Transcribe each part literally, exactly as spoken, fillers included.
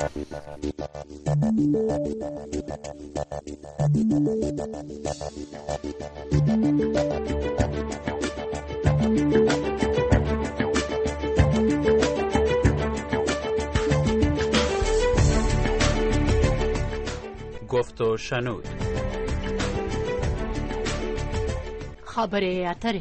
گفت و شنود. خبر اتره.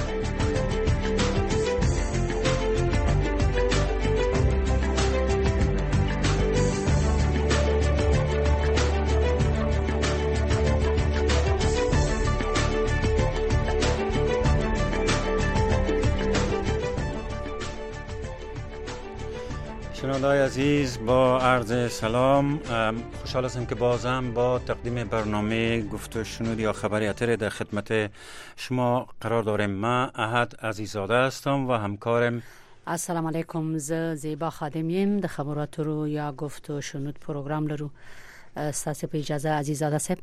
شنونده‌های عزیز، با عرض سلام، خوشحال هستم که بازم با تقدیم برنامه گفت و شنود یا خبر اتر در خدمت شما قرار داریم. من احد عزیزاده هستم و همکارم. السلام علیکم، ز زیبا خادمیم. د خبرات رو یا گفت و شنود پروگرام لرو. ستاسو په اجازه عزیزاده صاحب،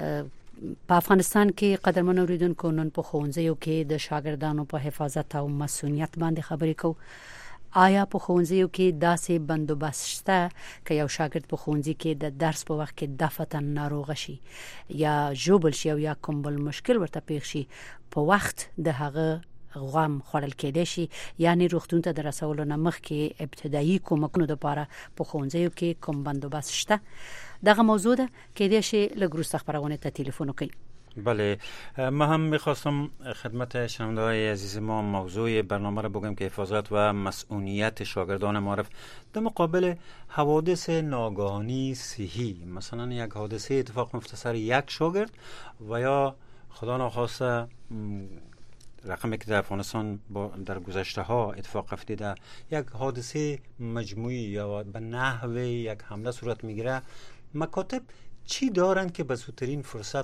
په افغانستان کې قدرمن اوریدونکو نن په ښوونځیو کې د شاګردانو په حفاظت او مسؤلیت باندې خبرې کوو. آیا په ښوونځیو کې داسې بندوبست شته که یو شاګرد په ښوونځي کې د درس په وخت کې دفتن ناروغ شي یا ژوبل شي او یا کوم بل مشکل ورته پیښ شي، په وخت د هغه غوام خوړل کېدای شي، یعنی روغتون ته د رسولو نه مخکې ابتدایي کومکونو لپاره په ښوونځیو کې کوم بندوبست شته؟ دغه موضوع ده کېدای شي لږ وروسته خبرونه ته تلیفون وکړئ. بله، ما هم میخواستم خدمت شنونده‌های عزیز ما موضوع برنامه را بگم که حفاظت و مسئولیت شاگردان معرف در مقابل حوادث ناگهانی صحی، مثلا یک حادثه اتفاق میفته سر یک شاگرد و یا خدا نخواسته رقمی که در افغانستان در گذشته ها اتفاق افتاده یک حادثه مجموعی یا به نحو یک حمله صورت میگیره، مکاتب چی دارن که به زودترین فرصت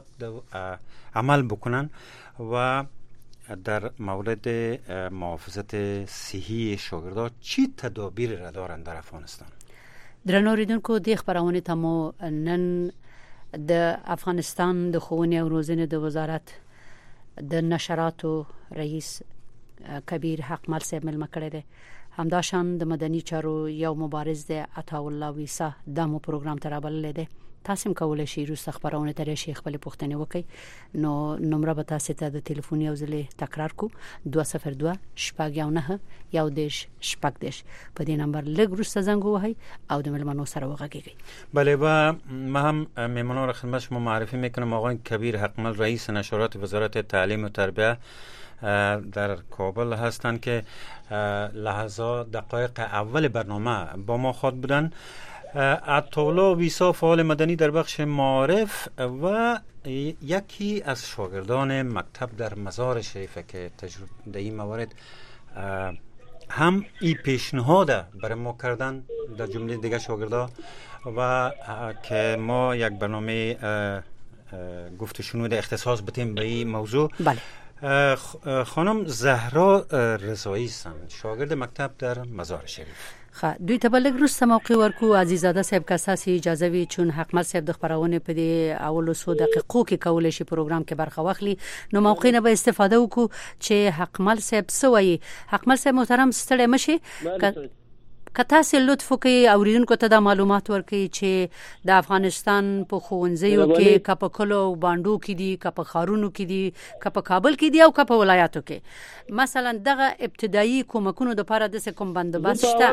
عمل بکنن و در مورد محافظت صحی شاگردان چی تدابیر را دارن در افغانستان؟ درنو اوریدونکو، د خبرونه ته مو نن د افغانستان د ښوونې او روزنې د وزارت د نشراتو رئیس کبیر حقمل صاحب ملما کړی دی. همداشان د مدني چارو یو مبارز دی عطاالله ویسا دمو پروګرام ته رابللی دی. تاسو هم کولای شئ روسته خبرونه ترې شي خپل پوښتنه وکړئ. نو نمبر به تاسو ته د ټلیفون یو ځلې تکرار کو دو صفر دو شپږ یو نه یو دیش شپږ دیش. په دې نمبر لږ روسته زنګ ووهئ او د ملمنو سره وغږیږئ. بله، و ما هم میمونان را خدمت شما معرفی میکنم. آقای کبیر حقمل رئیس نشرات وزارت تعلیم و تربیت در کابل هستند که لحظات دقایق اول برنامه با ما خود بودن. عطاالله ویسا فعال مدنی در بخش معارف و یکی از شاگردان مکتب در مزار شریفه که تجربه در این موارد هم این پیشنهاد برای ما کردن در جمله دیگه شاگردا و که ما یک برنامه گفت و شنود اختصاص بدیم به این موضوع. بله. خانم زهرا رضایی هستند، شاگرد مکتب در مزار شریف. خا دوی ته بلګ روسته موقع ورکو. عزیزاده صاحب که تاسو اجازه وي چون حقمل صاحب د خبرونه په دې اولو سو دقیقو کې کولای شي پروګرام کې برخه واخلي، نو موقع نه به استفاده وکړو چې حقمل صاحب سوي. حقمل صاحب محترم ستړي مشي، که تاسو لطف وکړئ اوریدونکو ته د معلومات ورکړئ چې د افغانستان په ښوونځیو کې که په کلو او بانډو کې دي، که په ښارونو کې دي، که په کابل کې دي او که په ولایاتو کې مثلا دغه ابتدایي کومکونو لپاره د کوم بندوبست شته؟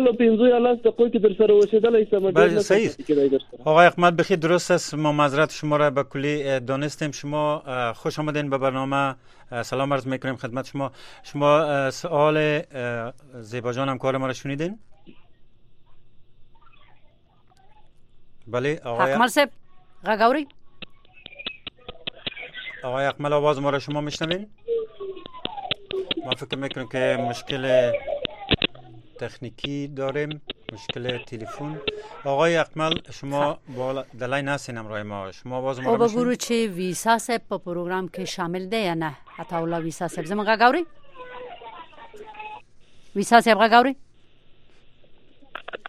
بله صحیح. آقای احمد بخیر، درست است. ما معذرت شما را به کلی دانستیم. شما خوش آمدین به برنامه. سلام عرض میکنیم خدمت شما. شما سوال زیبا جان همکار ما را شنیدین؟ بله آقای حقمل صاحب غاگوری. آقای اکمل آواز ما را شما میشنوین؟ ما فکر میکنم که مشکل تکنیکی داریم، مشکل تلفن. آقای اکمل شما با دلای نسین امروی ما، شما آواز ما را میشنوین؟ او بگو چه ویسا صاحب په پروگرام کې شامل دی یا نه؟ عطاالله ویسا صاحب زما غاگوری؟ ویسا صاحب غاگوری؟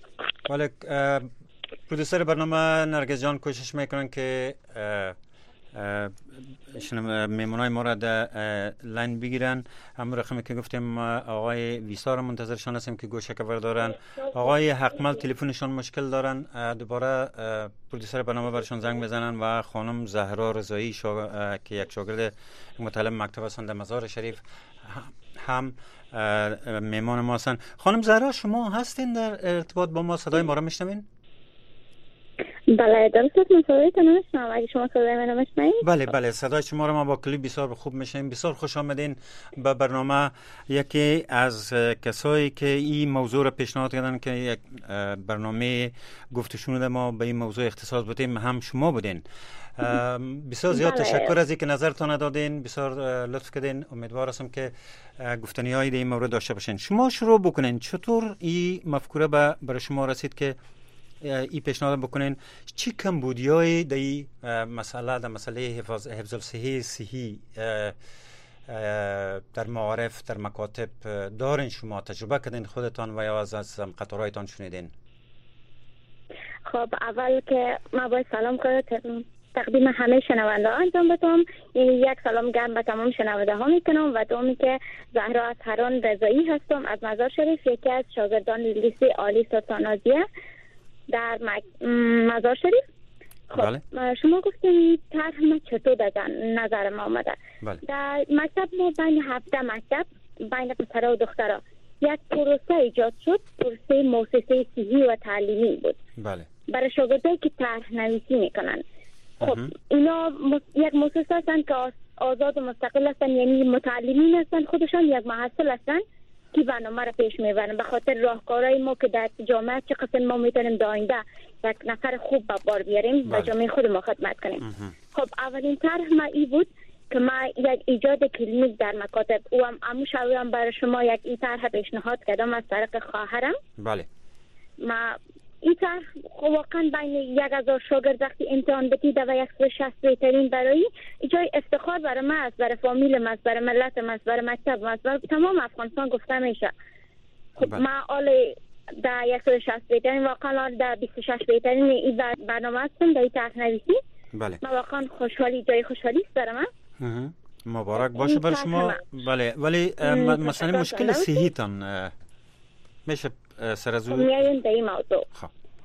بله، پرودوسر برنامه نرگس جان کوشش میکنن که میمونای ما را در لاین بگیرن. همون رقمی که گفتیم آقای ویسا منتظرشان هستیم که گوشه کور دارن. آقای حقمل تلفنشان مشکل دارن، دوباره پرودوسر برنامه برشان زنگ بزنن و خانم زهرا رضایی شا... که یک شاگرد متعلم مکتب هستند در مزار شریف هم میمان ما هستن. خانم زهرا شما هستین در ارتباط با ما؟ صدای ما را میشنوین؟ بله درست من صدایتون نمیشنم. اگه شما صدای من نمیشنید؟ بله بله صدای شما رو ما با کلی بسیار خوب میشنیم. بسیار خوش آمدین به برنامه. یکی از کسایی که این موضوع را پیشنهاد کردن که یک برنامه گفت و شنود ما به این موضوع اختصاص بدیم هم شما بودین. بسیار زیاد بله. تشکر از اینکه نظرتون دادین، بسیار لطف کردین. امیدوار هستم که گفتنی هایی در این مورد داشته باشین. شما شروع بکنین چطور این مفکوره برای شما رسید که این پیشنهاد بکنین؟ چی کمبودیایی در این مسئله در مسئله حفظ حفظ الصحه صحی در معارف در مکاتب دارین؟ شما تجربه کردین خودتان و یا از از قطارهایتان شنیدین؟ خب اول که ما باید سلام کنم تقدیم همه شنونده ها انجام بدم. یک سلام گرم به تمام شنونده ها میکنم و دومی که زهرا اطهران رضایی هستم از مزار شریف، یکی از شاگردان لیسه عالی سلطان نازیه در مزار شریف. خب بله. شما گفتین طرح ما چطور در نظر ما آمده؟ بله. در مکتب ما بین هفته مکتب بین پسرها و دخترها یک پروسه ایجاد شد، پروسه مؤسسه صحی و تعلیمی بود. بله. برای شاگردایی که طرح نویسی میکنن. خب اینا مس... یک مؤسسه هستن که آزاد و مستقل هستن، یعنی متعلمین هستن، خودشان یک محصل هستن که برنامه را پیش میبرن. به خاطر راهکارهای ما که در جامعه چه قسم ما میتونیم در آینده یک نفر خوب به بار بیاریم و جامعه خود ما خدمت کنیم. خب اولین طرح ما ای بود که ما یک ایجاد کلینیک در مکاتب و هم اموشاویم برای شما یک این طرح پیشنهاد کردم از طریق خواهرم. بله. ما این طرح واقعا بین یک هزار شاگرد وقتی امتحان بتیده و یک سو شست بهترین برای جای افتخار برای ما است، برای فامیل ما است، برای ملت ما است، برای مکتب ما است، برای تمام افغانستان گفته میشه. خب بله. ما آل در یک سو شست بهترین واقعا در بیست و شش بهترین این برنامه هستم در این طرح نویسی. بله. ما واقعا خوشحالی جای خوشحالی است برای من. مبارک باشه برای شما. بله ولی مثلا مشکل صحی تان میشه سر از اون میایم در این موضوع. خب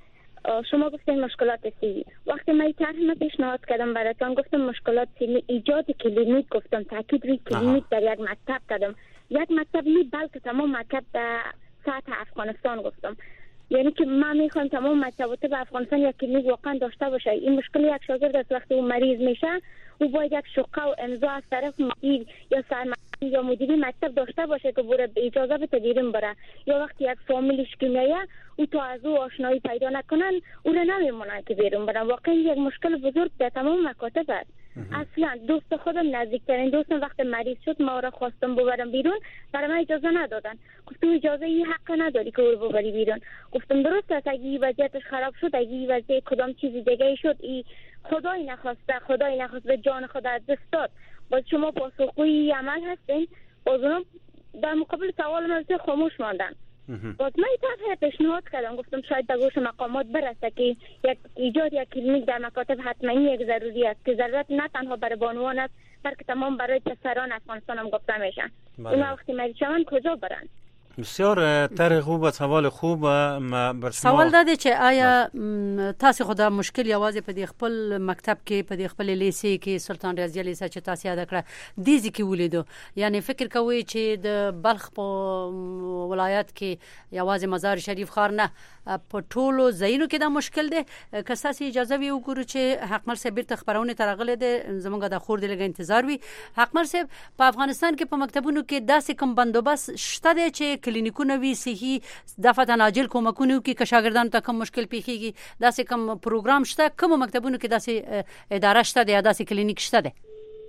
شما گفتین مشکلات صحی. وقتی من طرح ما پیشنهاد کردم براتون گفتم مشکلات صحی، ایجاد کلینیک گفتم، تاکید روی کلینیک در یک مکتب کردم. یک مکتب نی بلکه تمام مکتب در سطح افغانستان گفتم. یعنی که ما میخوایم تمام مکتبات در افغانستان یک کلینیک واقعا داشته باشه. این مشکل یک شاگرد است وقتی اون مریض میشه او باید یک شقه و امضا از طرف مدیر یا سرمربی یا مدیری مکتب داشته باشه که بره اجازه به تدریس بره، یا وقتی یک فامیلش که میایه او تا از او آشنایی پیدا نکنن او را نمیمونن که بیرون برن. واقعا یک مشکل بزرگ در تمام مکاتب است. اصلا دوست خودم نزدیکترین دوستم وقتی مریض شد ما را خواستم ببرم بیرون، برای من اجازه ندادن. گفتم اجازه این حق نداری که او رو ببری بیرون. گفتم درست است اگه این وضعیتش خراب شد، اگه این وضعیت کدام چیزی دیگه شد، این خدای نخواسته خدای نخواسته جان خود از دست داد، باز شما پاسخگوی عمل هستین. باز اونا در مقابل سوال من خاموش ماندن. باز من این طرح پیشنهاد کردم، گفتم شاید به گوش مقامات برسه که یک ایجاد یک کلینیک در مکاتب حتما یک ضروری است که ضرورت نه تنها برای بانوان است بلکه تمام برای پسران افغانستان هم گفته میشه. اونا وقتی مریض شوند کجا برن؟ بسیار طرح خوب و سوال خوب. بر سوال داده چې آیا تاسو خو دا مشکل یوازې په دې خپل مکتب کې په دې خپل لیسې کې سلطان رضی لیسه چې تاسو یاد کړه دیزي کې ولیدو، یعنی فکر کوي چې د بلخ په ولایت کې یوازې مزار شریف خار نه په ټولو ځایونو کې دا مشکل دی؟ که تاسو اجازه وي وګورو چې حقمر صاحب بیرته خبرونه ترغله دي زمونږ د خور دی لګ انتظار وي. حقمر صاحب په افغانستان کې په مکتبونو کې داسې کوم بندوبست شته دی چې کلینیکونه وی صحي دفعه عاجل کومکونه کوي که شاګردانو ته کوم مشکل پیښیږي؟ داسې کوم پروګرام شته؟ کوم مکتبونو کې داسې اداره شته دی یا داسې کلینیک شته دی؟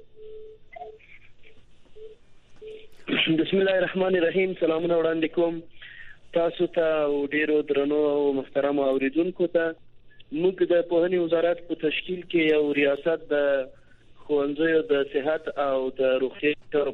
بسم الله الرحمن الرحیم. سلامونه وړاندې کوم تاسو ته او ډیرو درنو او محترم اوریدونکو ته. موږ د پوهنې وزارت په تشکیل کې یو ریاست د ښوونځیو د صحت او د روغتیا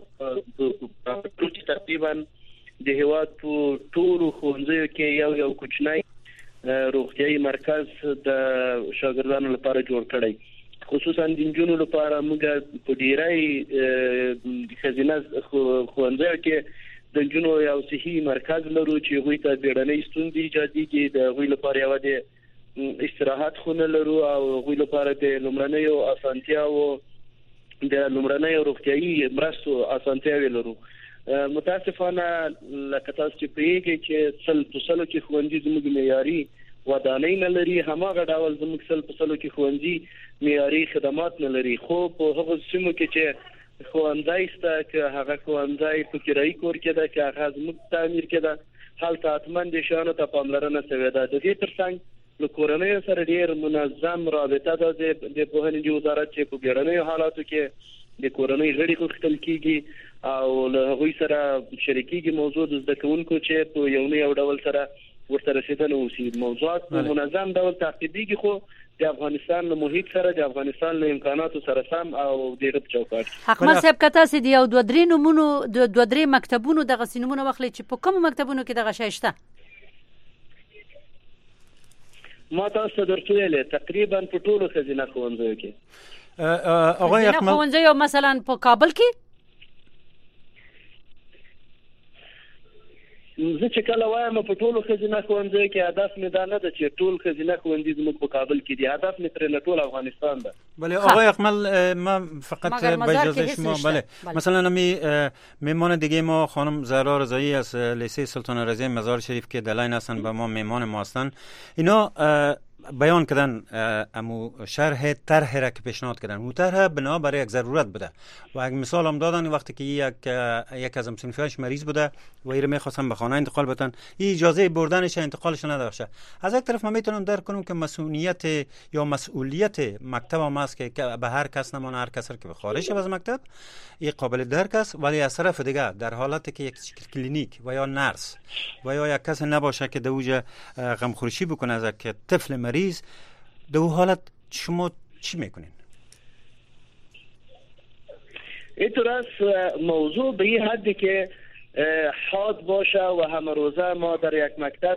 په تقریبا د هیواد په ټولو ښوونځیو کې یو یو کوچنی روغتیايي مرکز د شاګردانو لپاره جوړ کړی. خصوصا د نجونو لپاره موږ په ډیری خزینه خوندې کې د نجونو یو صحي مرکز لرو چې غوي ته بیړنۍ ستونزې ایجادېږي د غوي لپاره یو د استراحت خونه لرو او غوي لپاره د لومړنیو اسانتیاو د لومړنیو روغتيایي مرستو اسانتیاوي لرو. متاسفانه لکه تاسو چې پیږئ چې څل په څلو کې خوندې زموږ معیاري ودانۍ نه لري، هماغه ډول زموږ څل په څلو کې خوندې معیاري خدمات نه لري. خو په هغه سیمو کې چې خوندای سته چې هغه خوندای په کرایي کور کې ده چې هغه زموږ تعمیر کې ده، هلته اتمن د شانو ته پاملرنه شوې ده. د دې ترڅنګ له کورنۍ سره ډیر منظم رابطه ده د پوهنې وزارت چې په بیړنیو حالاتو کې د کورنۍ غړي کوختل کیږي او له هغوی سره شریکيږي موضوع د زده کوونکو چې په یو نه یو ډول سره ورته رسیدنه وسی. موضوعات په منظم ډول تعقیبېږي خو د افغانستان له محیط سره د افغانستان له امکاناتو سره سم او د غو چوکاټ. حکمت صاحب کته سي دی او دوه درې نمونه د دوه درې مکتبونو دغه سینمونه واخلي چې په کوم مکتبونو کې دغه شای شته؟ ما تاسو درته ویل تقریبا په ټولو خزینه ښوونځیو کې هغه یو ښوونځی مثلا په کابل کې زه چې کله وایم په ټولو خزینه ښوونځیو کې هدف مې دا نه ده چې ټول خزینه ښوونځي زموږ په کابل کې دي، هدف مې ترې ټول افغانستان ده. بله آقای اکمل ما فقط به اجازه شما بله مثلا می میمان دیگه ما خانم زهرا رضایی از لیسه سلطان رضایی مزار شریف که دلاین هستن به ما میمان ما هستن، اینا بیان کردن امو شرح طرح را که پیشنهاد کردن. اون طرح بنا برای یک ضرورت بوده و یک مثال هم دادن وقتی که یک یک از همسنفیاش مریض بوده و ایره میخواستن به خانه انتقال بدن، این اجازه بردنش انتقالش نداشته. از یک طرف ما میتونم درک کنم که مسئولیت یا مسئولیت مکتب هم است که به هر کس نمانه، هر کس که به خارج از مکتب این قابل درک است، ولی از طرف دیگه در حالتی که یک کلینیک و یا نرس و یا یک کس نباشه که دوجه غمخورشی بکنه از یک طفل مریض، در اون حالت شما چی میکنین؟ اینطور است موضوع به این حدی که حاد باشه و همه روزه ما در یک مکتب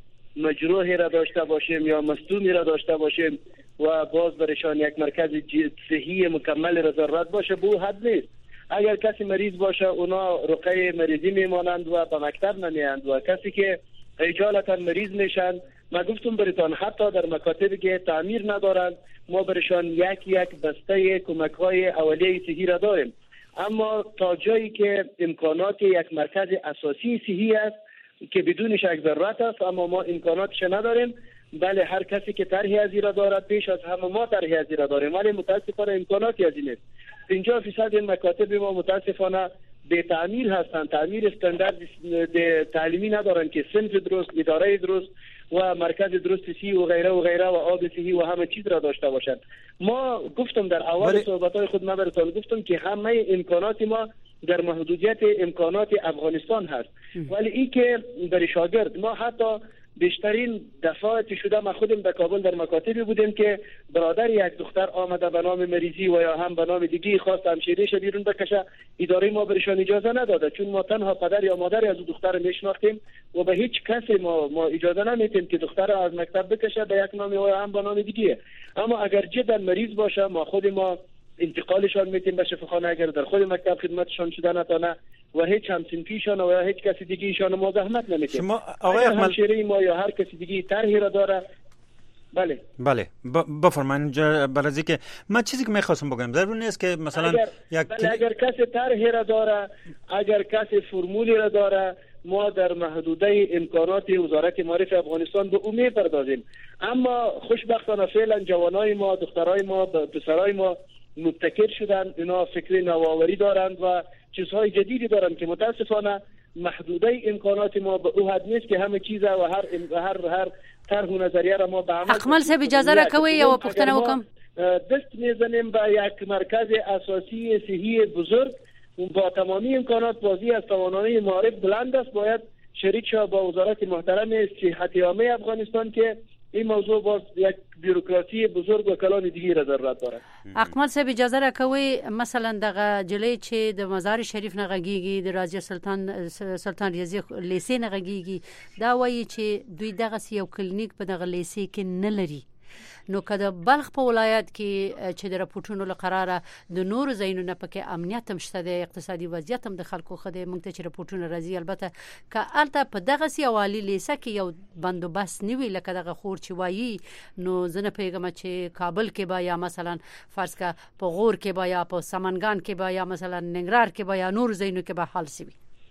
مجروحی را داشته باشیم یا مصدومی را داشته باشیم و باز برشان یک مرکز صحی مکمل را ضرورت باشه، به اون حد نیست. اگر کسی مریض باشه اونا رقیه مریضی میمانند و به مکتب نمیاند و کسی که اجالتا مریض میشن ما گفتم برایتان حتی در مکاتبی که تعمیر ندارند ما برشان یک یک بسته کمک های اولیه صحی را داریم، اما تا جایی که امکانات یک مرکز اساسی صحی است که بدونش یک ضرورت است اما ما امکاناتش نداریم. بله هر کسی که طرحی از این را دارد پیش از همه ما طرحی از این را داریم، ولی متاسفانه امکاناتی از این نیست. پنجاه درصد این مکاتب ما متاسفانه به تعمیر هستند، تعمیر استاندارد تعلیمی ندارند که صنف درست، اداره درست و مرکز درست صحی و غیره و غیره و آب صحی و همه چیز را داشته باشند. ما گفتم در اول صحبت‌های خود ما براتون گفتم که همه امکانات ما در محدودیت امکانات افغانستان هست، ولی این که برای شاگرد ما حتی بیشترین دفعات شده ما خودم در کابل در مکاتبی بودیم که برادر یک دختر آمده به نام مریضی و یا هم به نام دیگی خواست همشیرهش بیرون بکشه، اداره ما برشان اجازه نداده چون ما تنها پدر یا مادر از دختر میشناختیم و به هیچ کسی ما ما اجازه نمیدیم که دختر از مکتب بکشه به یک نام یا هم به نام دیگه. اما اگر جدا مریض باشه ما خود ما انتقالشان میتیم به شفاخانه اگر در خود مکتب خدمتشان شده نتانه و هیچ همسنفیشان و یا هیچ کسی دیگه ایشان ما زحمت نمیتیم. شما آقای همشیره ما یا هر کسی دیگه طرحی را داره. بله بله بفرمایید برای که من چیزی که میخواستم بگم ضرور نیست که مثلا اگر یک بله اگر کسی طرحی را داره، اگر کسی فرمولی را داره ما در محدوده امکانات وزارت معارف افغانستان به اون میپردازیم. اما خوشبختانه فعلا جوانای ما، دخترای ما، پسرای ما مبتکر شدن، اینا فکری نوآوری دارند و چیزهای جدیدی دارند که متاسفانه محدوده امکانات ما به او حد نیست که همه چیز و هر هر هر طرح و نظریه را ما به عمل اکمل صاحب اجازه را کوي یو پوښتنه وکم. دست میزنیم به یک مرکز اساسی صحی بزرگ با تمامی امکانات، بازی از توانایی معارف بلند است، باید شریک شود با وزارت محترم صحت عامه افغانستان که این موضوع باز یک بیروکراسی بزرگ و کلان دیگه را ضرورت داره. اکمل صاحب اجازه را کوي مثلا دغه جلې چې د مزار شریف نه غږیږي د راجا سلطان سلطان رضی لیسې نه غږیږي دا وایي چې دوی دغه یو کلینیک په دغه لیسې کې نه لري نو کله بلخ په ولایت کې چې د راپورټونو لقراره د نور زینونه پکې امنیت هم شته د اقتصادي وضعیت هم د خلکو خدای مونږ ته چې راپورټونه راځي البته ک الته په دغه سی اوالي لیسه کې یو بندوبست نیوي لکه دغه خور چې وایي نو زنه پیغام چې کابل کې با یا مثلا فرض کا په غور کې با یا په سمنګان کې با یا مثلا ننګرهار کې با یا نور زینو کې به حل شي.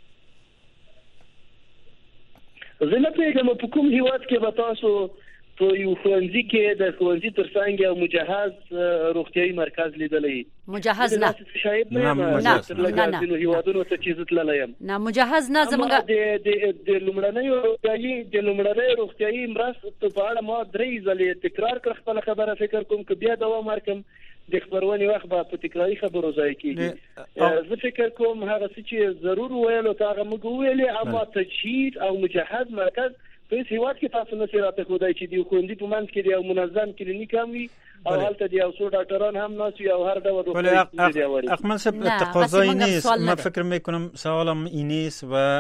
زه نه پیغام په کوم هیواد کې به تاسو په یو ښوونځي کې د ښوونځي ترڅنګ یو مجهز روغتيایي مرکز لیدلی. مجهز نه نه نه نه هیوادونو ته چې تللی یم نه مجهز نه زمونږ د د لومړنۍ روغتيایي د لومړنۍ روغتيایي مرستو په اړه ما درې ځلې تکرار کړ خپل خبره فکر کوم چې بیا دوام ورکم د خبرونې وخت به په تکراری خبرو ځای کېږي. زه فکر کوم هغه څه چې ضرور ویلو هغه موږ ویلې اما تجهیز او مجهز مرکز په هیواد کې تاسو نه سره ته خدای چې دی خوندې په منځ کې دی او منظم کلینیک هم وي او هلته دی او څو ډاکټران هم ناس وي او هر ډول روغتیايي دی وری. اکمل صاحب تقاضای نیست. من فکر میکنم سوالم این نیست و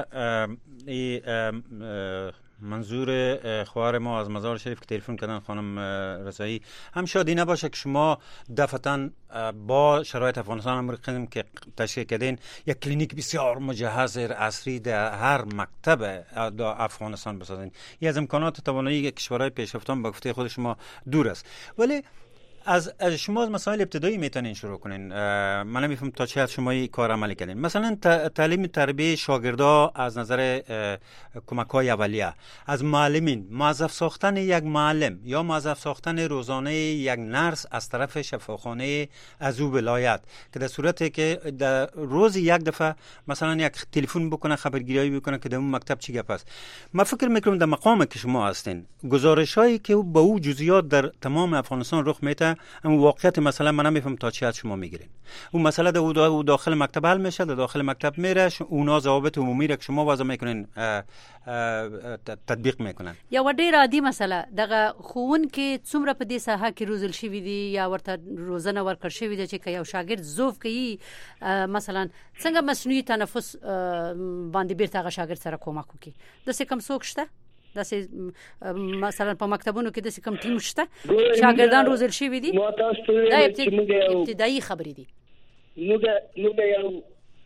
منظور خواهر ما از مزار شریف که تلفن کردن خانم رضایی هم شادی نباشه که شما دفعتاً با شرایط افغانستان امریکا که تشکیل کردین یک کلینیک بسیار مجهز عصری در هر مکتب در افغانستان بسازین. یه از امکانات توانایی کشورهای پیشرفته به گفته خود شما دور است، ولی از از شما از مسائل ابتدایی میتونین شروع کنین. من نمیفهم تا چه حد شما این کار عملی کردین. مثلا تعلیم تربیت شاگردا از نظر کمک‌های اولیه، از معلمین، موظف ساختن یک معلم یا موظف ساختن روزانه یک نرس از طرف شفاخانه از او ولایت که در صورتی که در روز یک دفعه مثلا یک تلفن بکنه خبرگیری بکنه که در اون مکتب چی گپ است. من فکر میکنم در مقام که شما هستین گزارش‌هایی که با او جزئیات در تمام افغانستان رخ میده اما واقعیت مثلا من نمیفهم تا چی حد شما میگیرین. اون مسئله در داخل مکتب حل میشه، در داخل مکتب میره، اونا ضوابط عمومی را که شما وضع میکنین تطبیق میکنن. یا و ډیر عادي مسله دغه خون کې څومره په دې ساحه کې روزل شوی دی یا ورته روزنه ورکړ شوی دی چې یو شاګرد زوف کوي مثلا څنګه مصنوعي تنفس باندې بیرته هغه شاګرد سره کومک وکړي. د څه کم څوک شته داسې مثلا په مکتبونو کې داسې کوم ټیم شته شاګردان روزل شوی دي؟ دا ابتدایي خبرې دي. موږ موږ یو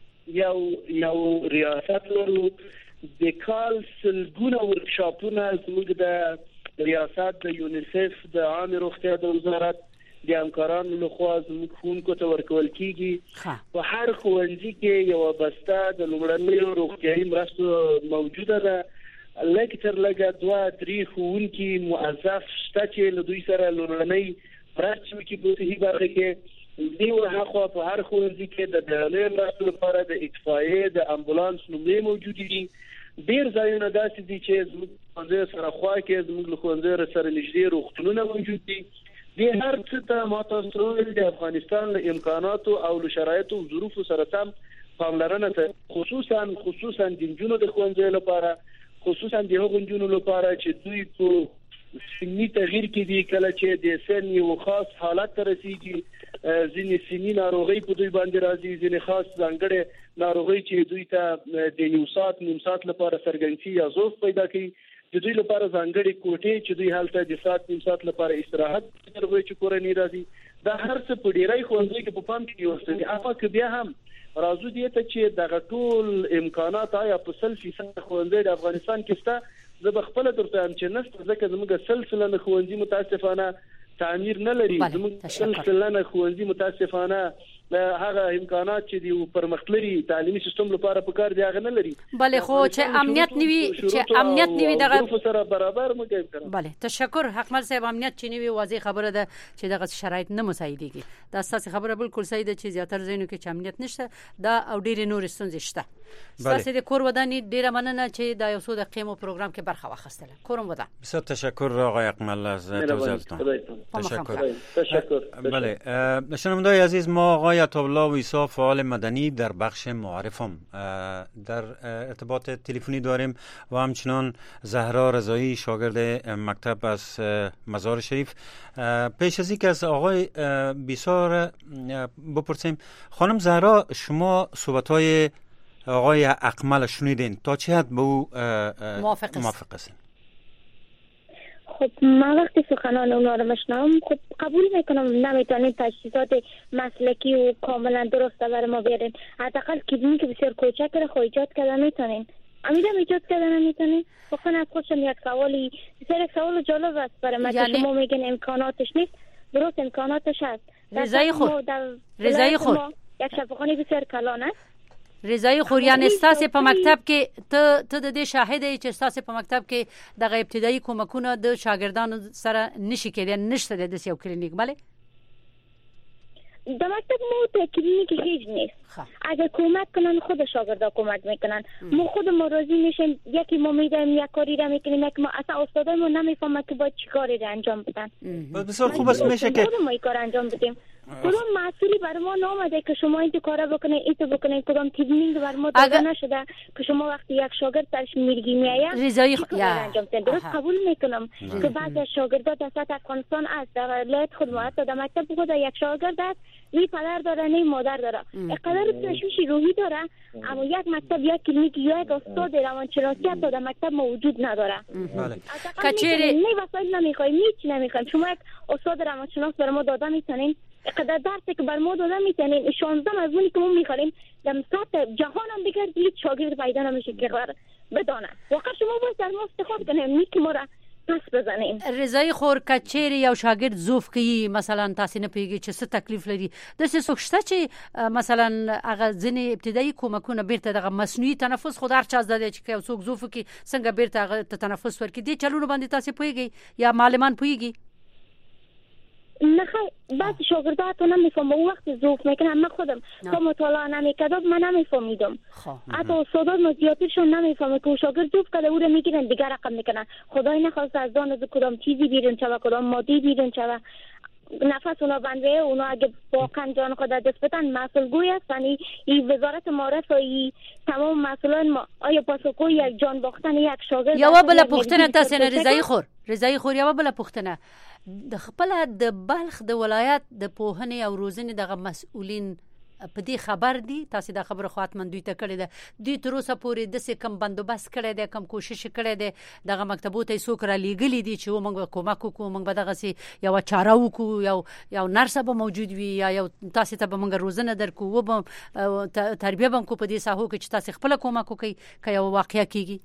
یو یو ریاست لرو د کال سلګونه ورکشاپونه زموږ د ریاست د یونیسف د عامه روغتیا د وزارت د همکارانو لخوا زموږ ښوونکو ته ورکول کیږي. په هر ښوونځي کې یو بسته د لومړنیو روغتیایي مرستو موجوده ده. لکتر لګه دوه درې ښوونکي موظف شته چې له دوی سره لومړنۍ مرستې وکړي په صحي برخه کې. دې ورهاخوا په هر ښوونځي کې د بیړنیو مرستو لپاره د اطفائیې د امبولانس نومرې موجودې دي. ډېر ځایونه داسې دي چې زموږ ښوونځیو سره خوا کې زموږ له ښوونځیو سره نږدې روغتونونه موجود دي. دې هر څه ته ما تاسو وویل د افغانستان له امکاناتو او له شرایطو او ظروفو سره سم پاملرنه ته خصوصا خصوصا د نجونو د ښوونځیو لپاره خصوصا د هغو نجونو لپاره چې دوی په سني تغییر کې دي کله چې د سن یو خاص حالت ته رسیږي ځینې سني ناروغي په دوی باندې راځي ځینې خاص ځانګړې ناروغي چې دوی ته د یو ساعت نیم ساعت لپاره سرګنسي یا ضعف پیدا کوي د دوی لپاره ځانګړې کوټې چې دوی هلته د ساعت نیم ساعت لپاره استراحت کوي چې کورنۍ راځي. دا هر څه په ډیری ښوونځي کې په پام کې وستل اپا که بیا هم راځو دې ته چې دغه ټول امکانات آیا په سل فیصد ښوونځي د افغانستان کې شته. زه به خپل درته هم چې نشته ځکه زموږ سلسله نه ښوونځي متاسفانه تعمیر نه لري. زموږ سلسله نه ښوونځي متاسفانه هغه امکانات چې دی پرمختللي تعلیمي سیستم لپاره پکار دی هغه نه لري. بله خو چې امنیت نیوي چې امنیت نیوي دغه سره برابر مګم کړم. بله تشکر حکمل صاحب. امنیت چې نیوي واضح خبره ده چې دغه شرایط نه مساعدېږي. دا ستاسو خبره بالکل صحیح ده چې زیاتره ځینو کې چې امنیت نشته دا او ډېر نور ستونزې شته. ستاسو د کور وداني ډیره مننه چې دا یو څو دقیقې مو پروګرام کې برخه واخیستله. کورم ودا. بسیار تشکر آقای اکمل از توضیحاتتون. تشکر. تشکر. بله شنوندگان عزیز ما آقای عطاالله ویسا فعال مدنی در بخش معارفم در ارتباط تلفنی داریم و همچنان زهرا رضایی شاگرد مکتب از مزار شریف. پیش از اینکه از آقای ویسا بپرسیم خانم زهرا شما صحبت‌های آقای اکمل شنیدین تا چه حد به او موافق هستین؟ خب من وقتی سخنان اونا رو میشنم خب قبول میکنم نمیتونین تجهیزات مسلکی و کاملا درست برای ما بیارین. حداقل کیبینی که بسیار کوچک رو خو ایجاد کردن میتونین. امیدم ایجاد کردن نمیتونین. واقعا از خودشم یک سوالی بسیار یک سوال جالب است برای من که شما میگن امکاناتش نیست. درست امکاناتش هست. رضای خور رضای خور یک شفاخانه بسیار کلان است. رضای خور یعنی استاسه په مکتب کې ته ته د دې شاهد ای چې استاسه په مکتب کې د ابتدایي کومکونه د شاګردانو سره نشي کېدای نشته د یو کلینیک بله در مکتب ما کلینیک هیچ نیست. اگر کمک کنن خود شاگردا کمک میکنن. ما خود ما راضی میشیم یکی ما میدیم یک کاری را میکنیم یک ما اصلا استادای ما نمیفهمن که باید چی کاری را انجام بدن. بسیار خوب است میشه که ما این کار انجام بدیم. کدام مسئولی بر ما نامده که شما این کارا بکنید اینو بکنید کدام تیمینگ بر ما داده نشده که شما وقتی یک شاگرد درش میرگی میآید رضای خ... انجام بدید. درست قبول میکنم که بعضی شاگردا در سطح افغانستان است در ولایت خود ما در مکتب خود یک شاگرد است نی پدر داره نی مادر داره اقدار تشویش روحی داره اما یک مکتب یک کلینیک یا یک استاد روانشناسی تا در مکتب موجود نداره. بله کچری نه وسایل نمیخوایم هیچ نمیخوایم. شما یک استاد روانشناس بر ما داده میتونین اقدار درسی که بر ما داده میتونین شانزده مضمونی که ما میخوایم در سطح جهان هم دیگر هیچ شاگرد پیدا نمیشه که بدانه. واقعا شما باید در ما استفاده کنیم نی که ما را پس بزنین. رضای خور کچری یو شاګرد زوف کوي مثلا تاسو نه پیږي چې څه تکلیف لري د څه سوچته چې مثلا هغه ځنې ابتدایي کومکونه بیرته دغه مصنوعي تنفس خود هر چا زده چې یو څوک زوف کوي څنګه بیرته هغه تنفس ورکړي دي چلونه باندې تاسو پیږي یا معلمان پیږي نه بعض شاگردها تو نمیفهمم اون وقت ضعف میکنم. من خودم تا مطالعه نمیکردم من نمیفهمیدم حتی استادان مزیاتیشون نمیفهمه که شاگرد ضعف کرده او رو میگیرن دیگر رقم میکنن. خدای نخواست از دان از کدام چیزی بیرون شوه کدام مادی بیرون شوه نفس اونا بنده اونا اگه واقعا جان خود دست بدن مسئول گوی هستن. این وزارت معارف و این تمام مسئولان ما آیا پاسخگوی یک جان باختن یک شاگرد یا بل پختنه تاسو نه رضای خور رضای خور یا بل پختنه د خپل د بلخ د ولایت د پوهنې او روزنې دغه مسؤلین په دې خبر دي تاسو دا خبره خاطمن دوی ته کړی ده دوی تر اوسه پورې د څه کم بندوبست کړی دی کم کوشش کړی دی دغه مکتبو ته څوک را لیږلي دي چې موږ کومک وکړو موږ به دغه سي یو چاره وکړو یو یو نرس به موجود وي یا یو تاسو ته به موږ روزنه درکو و به تربیه به کو په دې ساحو کې چې تاسو خپل کومک وکړي که یو واقعیا کیږي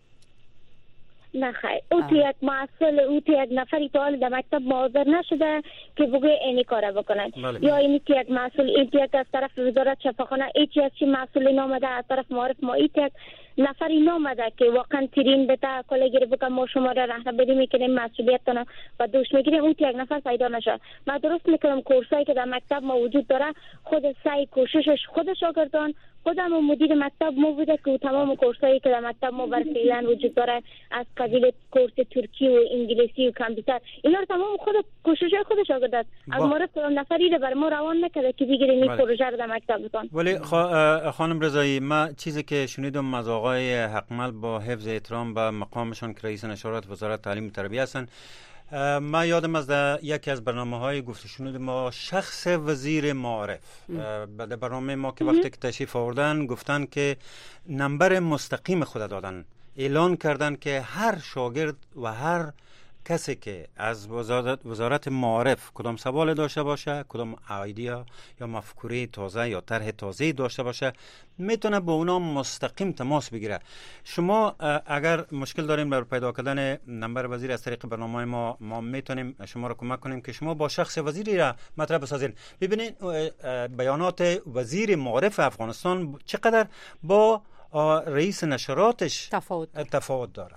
نه خیر او تو یک مسئول او تو یک نفری تا حال در مکتب حاضر نشده که بگوی اینی کار بکنن یا اینی که یک مسئول این یک از طرف وزارت شفاخانه ایچی از چی مسئولی نامده از طرف معارف ما ایت یک نفری نامده که واقعا تیرین بتا کلگی رو بکن ما شما را رهنوردی میکنیم مسئولیت کنم و دوش میگیریم اون یک نفر پیدا نشه. من درست میکنم کورسایی که در مکتب ما وجود داره خود سعی کوششش خود شاگردان خودم و مدیر مکتب ما بوده که تمام کورسایی که در مکتب ما بر فعلا وجود داره از قبیل کورس ترکی و انگلیسی و کامپیوتر اینا رو تمام خود کوشش خود شاگرد است. از مورد کدام نفری رو بر ما روان نکرده که بگیریم این پروژه رو در مکتب بتون. ولی خانم رضایی ما چیزی که شنیدم از آقای حقمل با حفظ احترام به مقامشان که رئیس نشرات وزارت تعلیم و تربیت هستند ما یادم از یکی از برنامه‌های گفته شنود ما شخص وزیر معارف بعد برنامه ما که وقتی که تشریف آوردن گفتن که نمبر مستقیم خود دادن اعلان کردن که هر شاگرد و هر کسی که از وزارت, وزارت معارف کدام سوال داشته باشه کدام ایده یا مفکوره تازه یا طرح تازه داشته باشه میتونه با اونا مستقیم تماس بگیره. شما اگر مشکل دارین برای پیدا کردن نمبر وزیر از طریق برنامه ما ما میتونیم شما را کمک کنیم که شما با شخص وزیری را مطرح بسازین. ببینید بیانات وزیر معارف افغانستان چقدر با رئیس نشراتش تفاوت, تفاوت داره.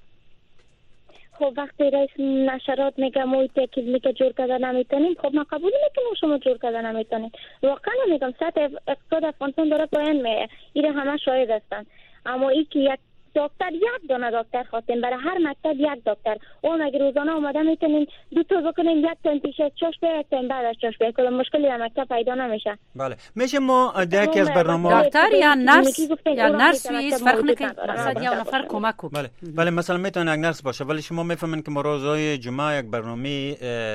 خب وقتی رئیس نشرات میگه ما تکیل میگه جور کردن نمیتونیم خب من قبول میکنم شما جور کردن نمیتونید. واقعا میگم سطح اقتصاد افغانستان داره پایین میره ایره همه شاهد هستن اما ای که یک دکتر یک دانه دکتر خواستیم برای هر مکتب یک دکتر اون اگر روزانه اومده میتونیم دو تا بکنیم یک تا پیش از چاش به یک تا بعد از چاش به کدام مشکلی در مکتب پیدا نمیشه. بله میشه ما یکی از برنامه دکتر یا نرس یا نرس هیچ فرق نمیکنه مثلا یا نفر کمک کنه. بله بله مثلا میتونه یک نرس باشه ولی شما میفهمین که ما روزهای جمعه یک برنامه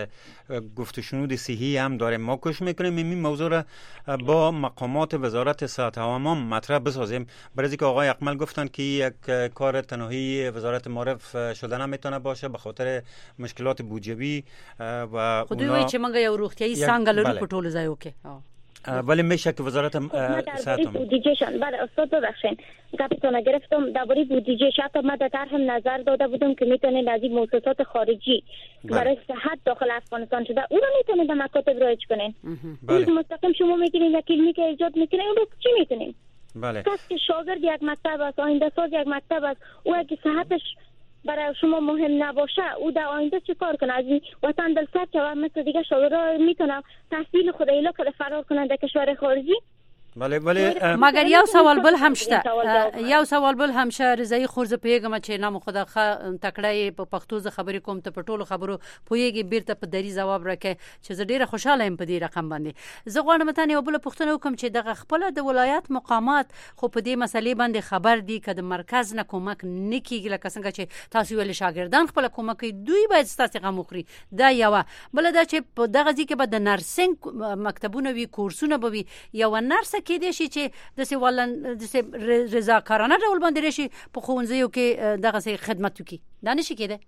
گفت و شنود صحی هم داریم. ما کوشش میکنیم این موضوع را با مقامات وزارت صحت عامه مطرح بسازیم، برای اینکه آقای اقمل گفتن که یک کار تنهایی وزارت معارف شده نمیتونه باشه به خاطر مشکلات بودجوی و خودی وی چې موږ یو روغتیایي څنګه لرو په ټولو ځایو کې، ولی میشه که وزارت صحت بودجهشان بله استاد ببخشید گپتون گرفتم درباره بودجه شات ما در طرح نظر داده بودم که میتونه از این مؤسسات خارجی برای صحت داخل افغانستان شده اون رو میتونه به مکاتب رایج کنین. بله. مستقیم شما میگیرین یک کلینیک ایجاد میکنین اون رو چی میتونین؟ بله. کسی که شاگرد یک مکتب است، آینده ساز یک مکتب است، او اگه صحتش برای شما مهم نباشه او در آینده چه کار کنه؟ از این وطن دلسرد که مثل دیگه شاگردا میتونه تحصیل خود ایلا که فرار کنه در کشور خارجی. بله بله مگر یو سوال بل هم شته، یو سوال بل هم شه رضای خورز پیګم چې نام خدا خ تکړه په پښتو ز خبرې کوم ته په ټولو خبرو پویږي بیرته په دری جواب راکې چې زه ډیره خوشاله یم په دې رقم باندې. زه غواړم ته یو بل پښتنه وکم چې دغه خپل د ولایت مقامات خو په دې مسلې باندې خبر دي که د مرکز نه کومک نکیږي، لکه څنګه چې تاسو ویل شاګردان خپل کومک دوی باید ستاسو غو مخري. دا یو بل دا چې په دغه ځکه به د نرسنګ مکتبونه وی کورسونه به وي یو نرس کې دي چې د سی ولن د سی رضاکارانه ډول باندې راشي په خوونځیو کې دغه سي خدمت وکړي، دا نشي کېده.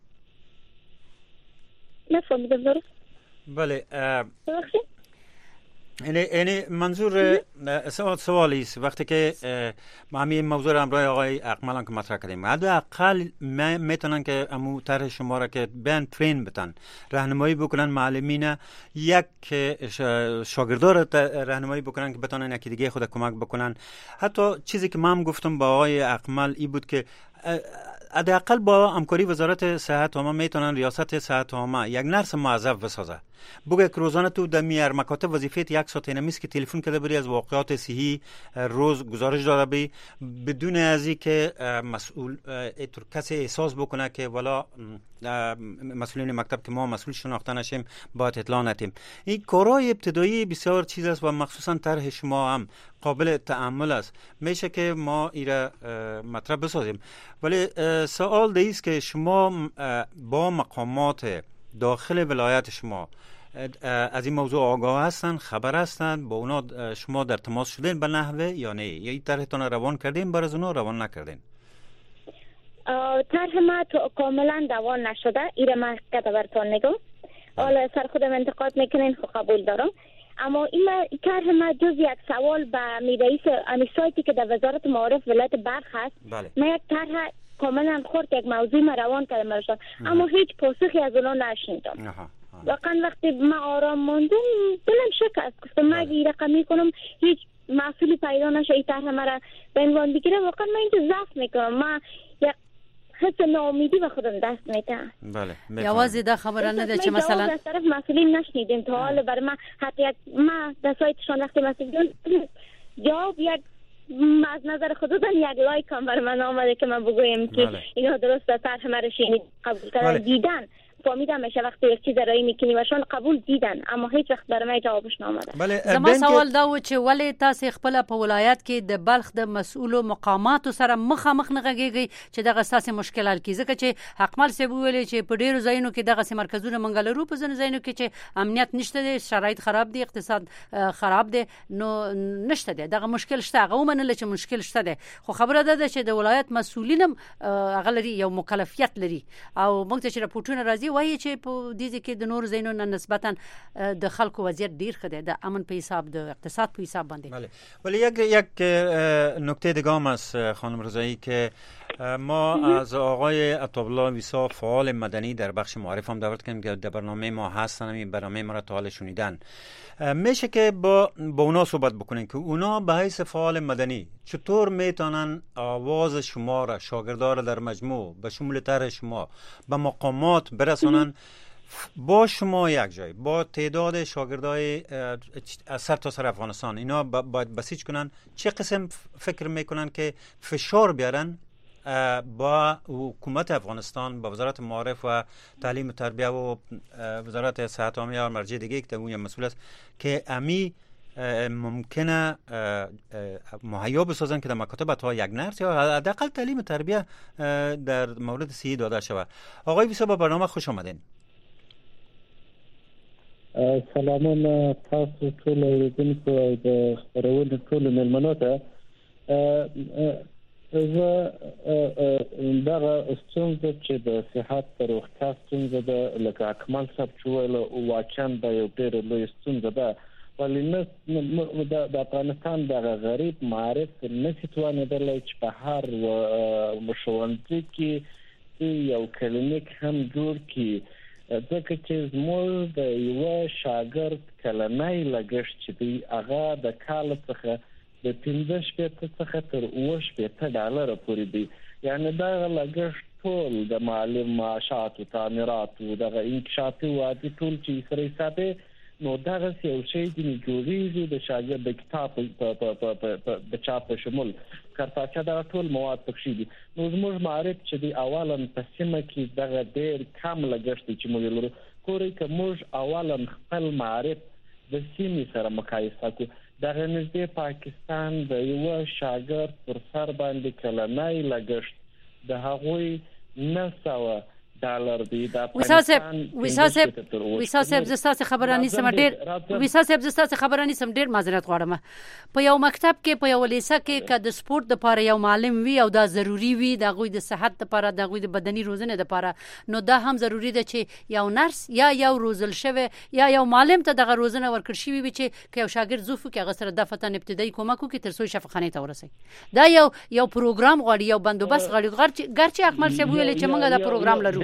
نه فهمیدم درست. بله یعنی یعنی منظور سوال سوالی است وقتی که ما همین موضوع را همراه آقای اقمل که مطرح کردیم حداقل میتونن که امو طرح شما را که بین ترین بتن راهنمایی بکنن معلمین یک شاگردا را راهنمایی بکنن که بتونن یکی دیگه خود کمک بکنن. حتی چیزی که ما هم گفتم با آقای اقمل ای بود که حداقل با همکاری وزارت صحت عامه میتونن ریاست صحت عامه یک نرس موظف بسازه. بگه که روزانه تو در میار مکاتب وظیفه یک ساعت نمیست که تلفن کرده بری از واقعات صحی روز گزارش داده بی بدون ازی که مسئول ایتر کسی احساس بکنه که والا مسئولین مکتب که ما مسئول شناخته نشیم باید اطلاع ندیم. این کارهای ابتدایی بسیار چیز است و مخصوصا طرح شما هم قابل تأمل است. میشه که ما ایره مطرح بسازیم. ولی سوال ده است که شما با مقامات داخل ولایت شما از این موضوع آگاه هستن، خبر هستن، با اونا شما در تماس شدین به نحوه یا نه؟ یا این طرحتون روان کردین برای اونا روان نکردین؟ طرح ما تو کاملا روان نشده، ایره ما کده برتون نگم. حالا سر خودم انتقاد میکنین خب قبول دارم، اما این طرح ما جز یک سوال به می رئیس امی سایتی که در وزارت معارف ولایت بلخ هست. بله. ما یک طرح کاملا خورد یک موضوع ما روان کردم برشان، اما هیچ پاسخی از اونا نشنیدم. واقعا وقتی ما آرام موندم دلم شکست، گفتم ما اگه رقمی کنم هیچ مسئولی پیدا نشه این طرح مرا به عنوان بگیره، واقعا من اینجا ضعف میکنم، ما یک حس ناامیدی به خودم دست میدم. بله یوازې دا خبره نه ده چې مثلا از طرف مسئولین نشنیدیم تا حال برای ما حتی یک ما در سایتشان وقتی مسئولین جواب یک از نظر خودتان یک لایک هم برای من آمده که من بگویم که اینا درست است طرح مرا شنید قبول کردن دیدن فهمیدم میشه وقتی یک چیز رای میکنی وشان قبول دیدن اما هیچ وقت برای من جوابش نامده. زما سوال دا و چې ولی تاسو خپل په ولایت کې د بلخ د مسؤلو مقاماتو سره مخامخ نه غږیږي چې دغه اساسي مشکل حل کړي، ځکه چې حکمل سی ویل چې په ډیرو ځایونو کې دغه مرکزونه منګلرو په ځینو ځایونو کې چې امنیت نشته دي، شرایط خراب دي، اقتصاد خراب دي، نو نشته دي دغه مشکل شته. هغه ومنل چې مشکل شته دي، خو خبره ده چې د ولایت مسؤلین هغه لري یو مکلفیت لري او موږ ته چې راپورټونه راځي وایي چې په دې کې د نور زینو نه نسبتا د خلکو وضعیت ډیر ښه دی د امن په حساب د اقتصاد په حساب باندې. بله ولی یک یک نکته دیگه هم است خانم رضایی که ما از آقای عطاالله ویسا فعال مدنی در بخش معارف هم دعوت کردیم که در برنامه ما هستن، این برنامه ما را تا حال شنیدن. میشه که با با اونا صحبت بکنین که اونا به حیث فعال مدنی چطور میتونن آواز شما را شاگردان را در مجموع به شمول طرح شما به مقامات برسانن، با شما یک جای با تعداد شاگردای از سر تا سر افغانستان اینا باید بسیج کنن، چه قسم فکر میکنن که فشار بیارن با حکومت افغانستان، با وزارت معارف و تعلیم و تربیه و وزارت صحت عامه یا مرجع دیگه که اون مسئول است که امی ممکنه مهیا بسازن که در مکاتب تا یک نرس یا حداقل تعلیم و تربیه در مورد صحی داده شود. آقای ویسا با برنامه خوش آمدین. سلامونه تاسو ټول اوریدونکو او د خبرونې ټول مېلمنو ته. زه دغه ستونزه چې د صحت د روغتیا ستونزه ده، لکه اکمل صاحب چې ویل واقعا دا یو ډېره لویه ستونزه ده، ولې نه د افغانستان دغه غریب معارف نشي توانېدلی چې په هر ښوونځي کې یو کلینیک هم جوړ کړي، ځکه چې زموږ د یوه شاګرد کلنی لګښت چې دی هغه د کال څخه د پنځه شپېته څخه تر اوه شپېته ډالره پورې دی. یعنې دغه لګښت ټول د معلم معاشاتو، تعمیراتو، دغه انکشافي وادي ټول چې سره حسابې، نو دغه یو شی ځینې جوړېږي د شاګرد د کتاب د چاپ په شمول کارتاچه دغه ټول مواد پکښې دي. نو زموږ معارف چې دی اولا په سیمه کې دغه ډېر کم لګښت دی چې موږ لرو. ګورئ که موږ اولا خپل معارف د سیمې سره مقایسه کړو، دغه نږدې پاکستان د یوه شاګرد پر سر باندې کلنی لګښت د هغوی نه سوه ډالر دی. دا ویسا صاحب ویسا صاحب ویسا صاحب زستاسه خبره نیسم ډیر ویسا صاحب زستاسه خبره نیسم ډیر معذرت غواړم. په یو مکتب کې په یو لیسه کې که د سپورت لپاره یو معلم وي او دا ضروری وي د غوی د صحت لپاره د غوی د بدني روزنه لپاره، نو دا هم ضروری ده چې یو نرس یا یو روزل شوی یا یو معلم ته دغه روزنه ورکړ شي وي چې که یو شاګرد زوفو کې هغه سره د فتن ابتدایي کومک وکړي تر څو شفاخانه ته ورسي. دا یو یو پروګرام غواړي، یو بندوبست غواړي. ګرچه اکمل صاحب ویل چې موږ دا پروګرام لرو.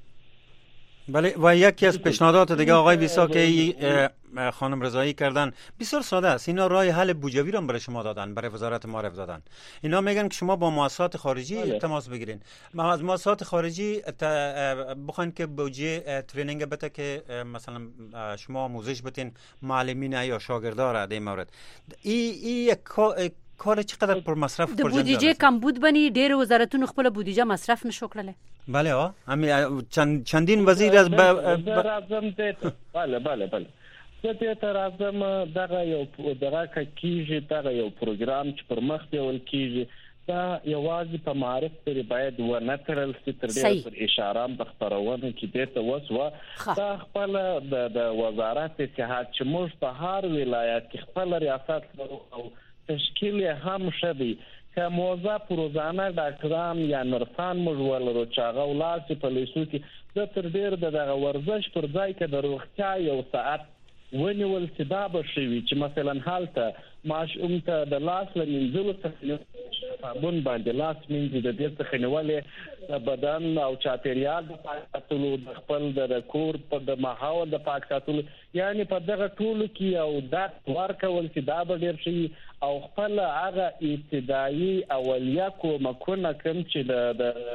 بله، و یکی از پیشنهادات دیگه آقای ویسا که خانم رضایی کردن بسیار ساده است. اینا راه حل بودجوی رو برای شما دادن، برای وزارت معارف دادن. اینا میگن که شما با مؤسسات خارجی تماس بگیرین، ما از مؤسسات خارجی بخواین که بودجه ترینینگ بده که مثلا شما آموزش بدین معلمین یا شاگردان را در این مورد. این این کار چقدر پر مصرف د بودیجه کم بود بنی ډیر وزارتونو خپل بودیجه مصرف نشو کړل. بله ها، همین چند چندین وزیر از ب... راځم ته بله بله بله زه ته راځم. دغه یو دغه کیږي دغه یو پروګرام چې پر مخ بیول کیږي، دا یوازې په معارف پورې باید ونه تړل شي، تر ډېره پر اشاره په خپرونه کې دې ته وسوه. دا خپل د وزارت صحت چې موږ په هر ولایت کې خپل ریاست او تشکیل هم شوی که موظف روزانه ډاکټران یا نرسان موږ ولرو چې هغه ولاړ په لیسو کې د تر ډېر د دغه ورزش پر ځای کې د روغتیا یو ساعت ونیول چې دا به شوي چې مثلا هلته ماشوم ته د لاس له مینځلو څخه صابون باندې لاس مینځي، د دې څخه نیولې بدن او چاپیریال د پاک ساتلو، د خپل د کور په د ماحول د پاک ساتلو، یعنی په دغه ټولو کې او دا ورکول چې دا به ډېر شي او خپل هغه ابتدایي اولیه کومکونه کوم چې د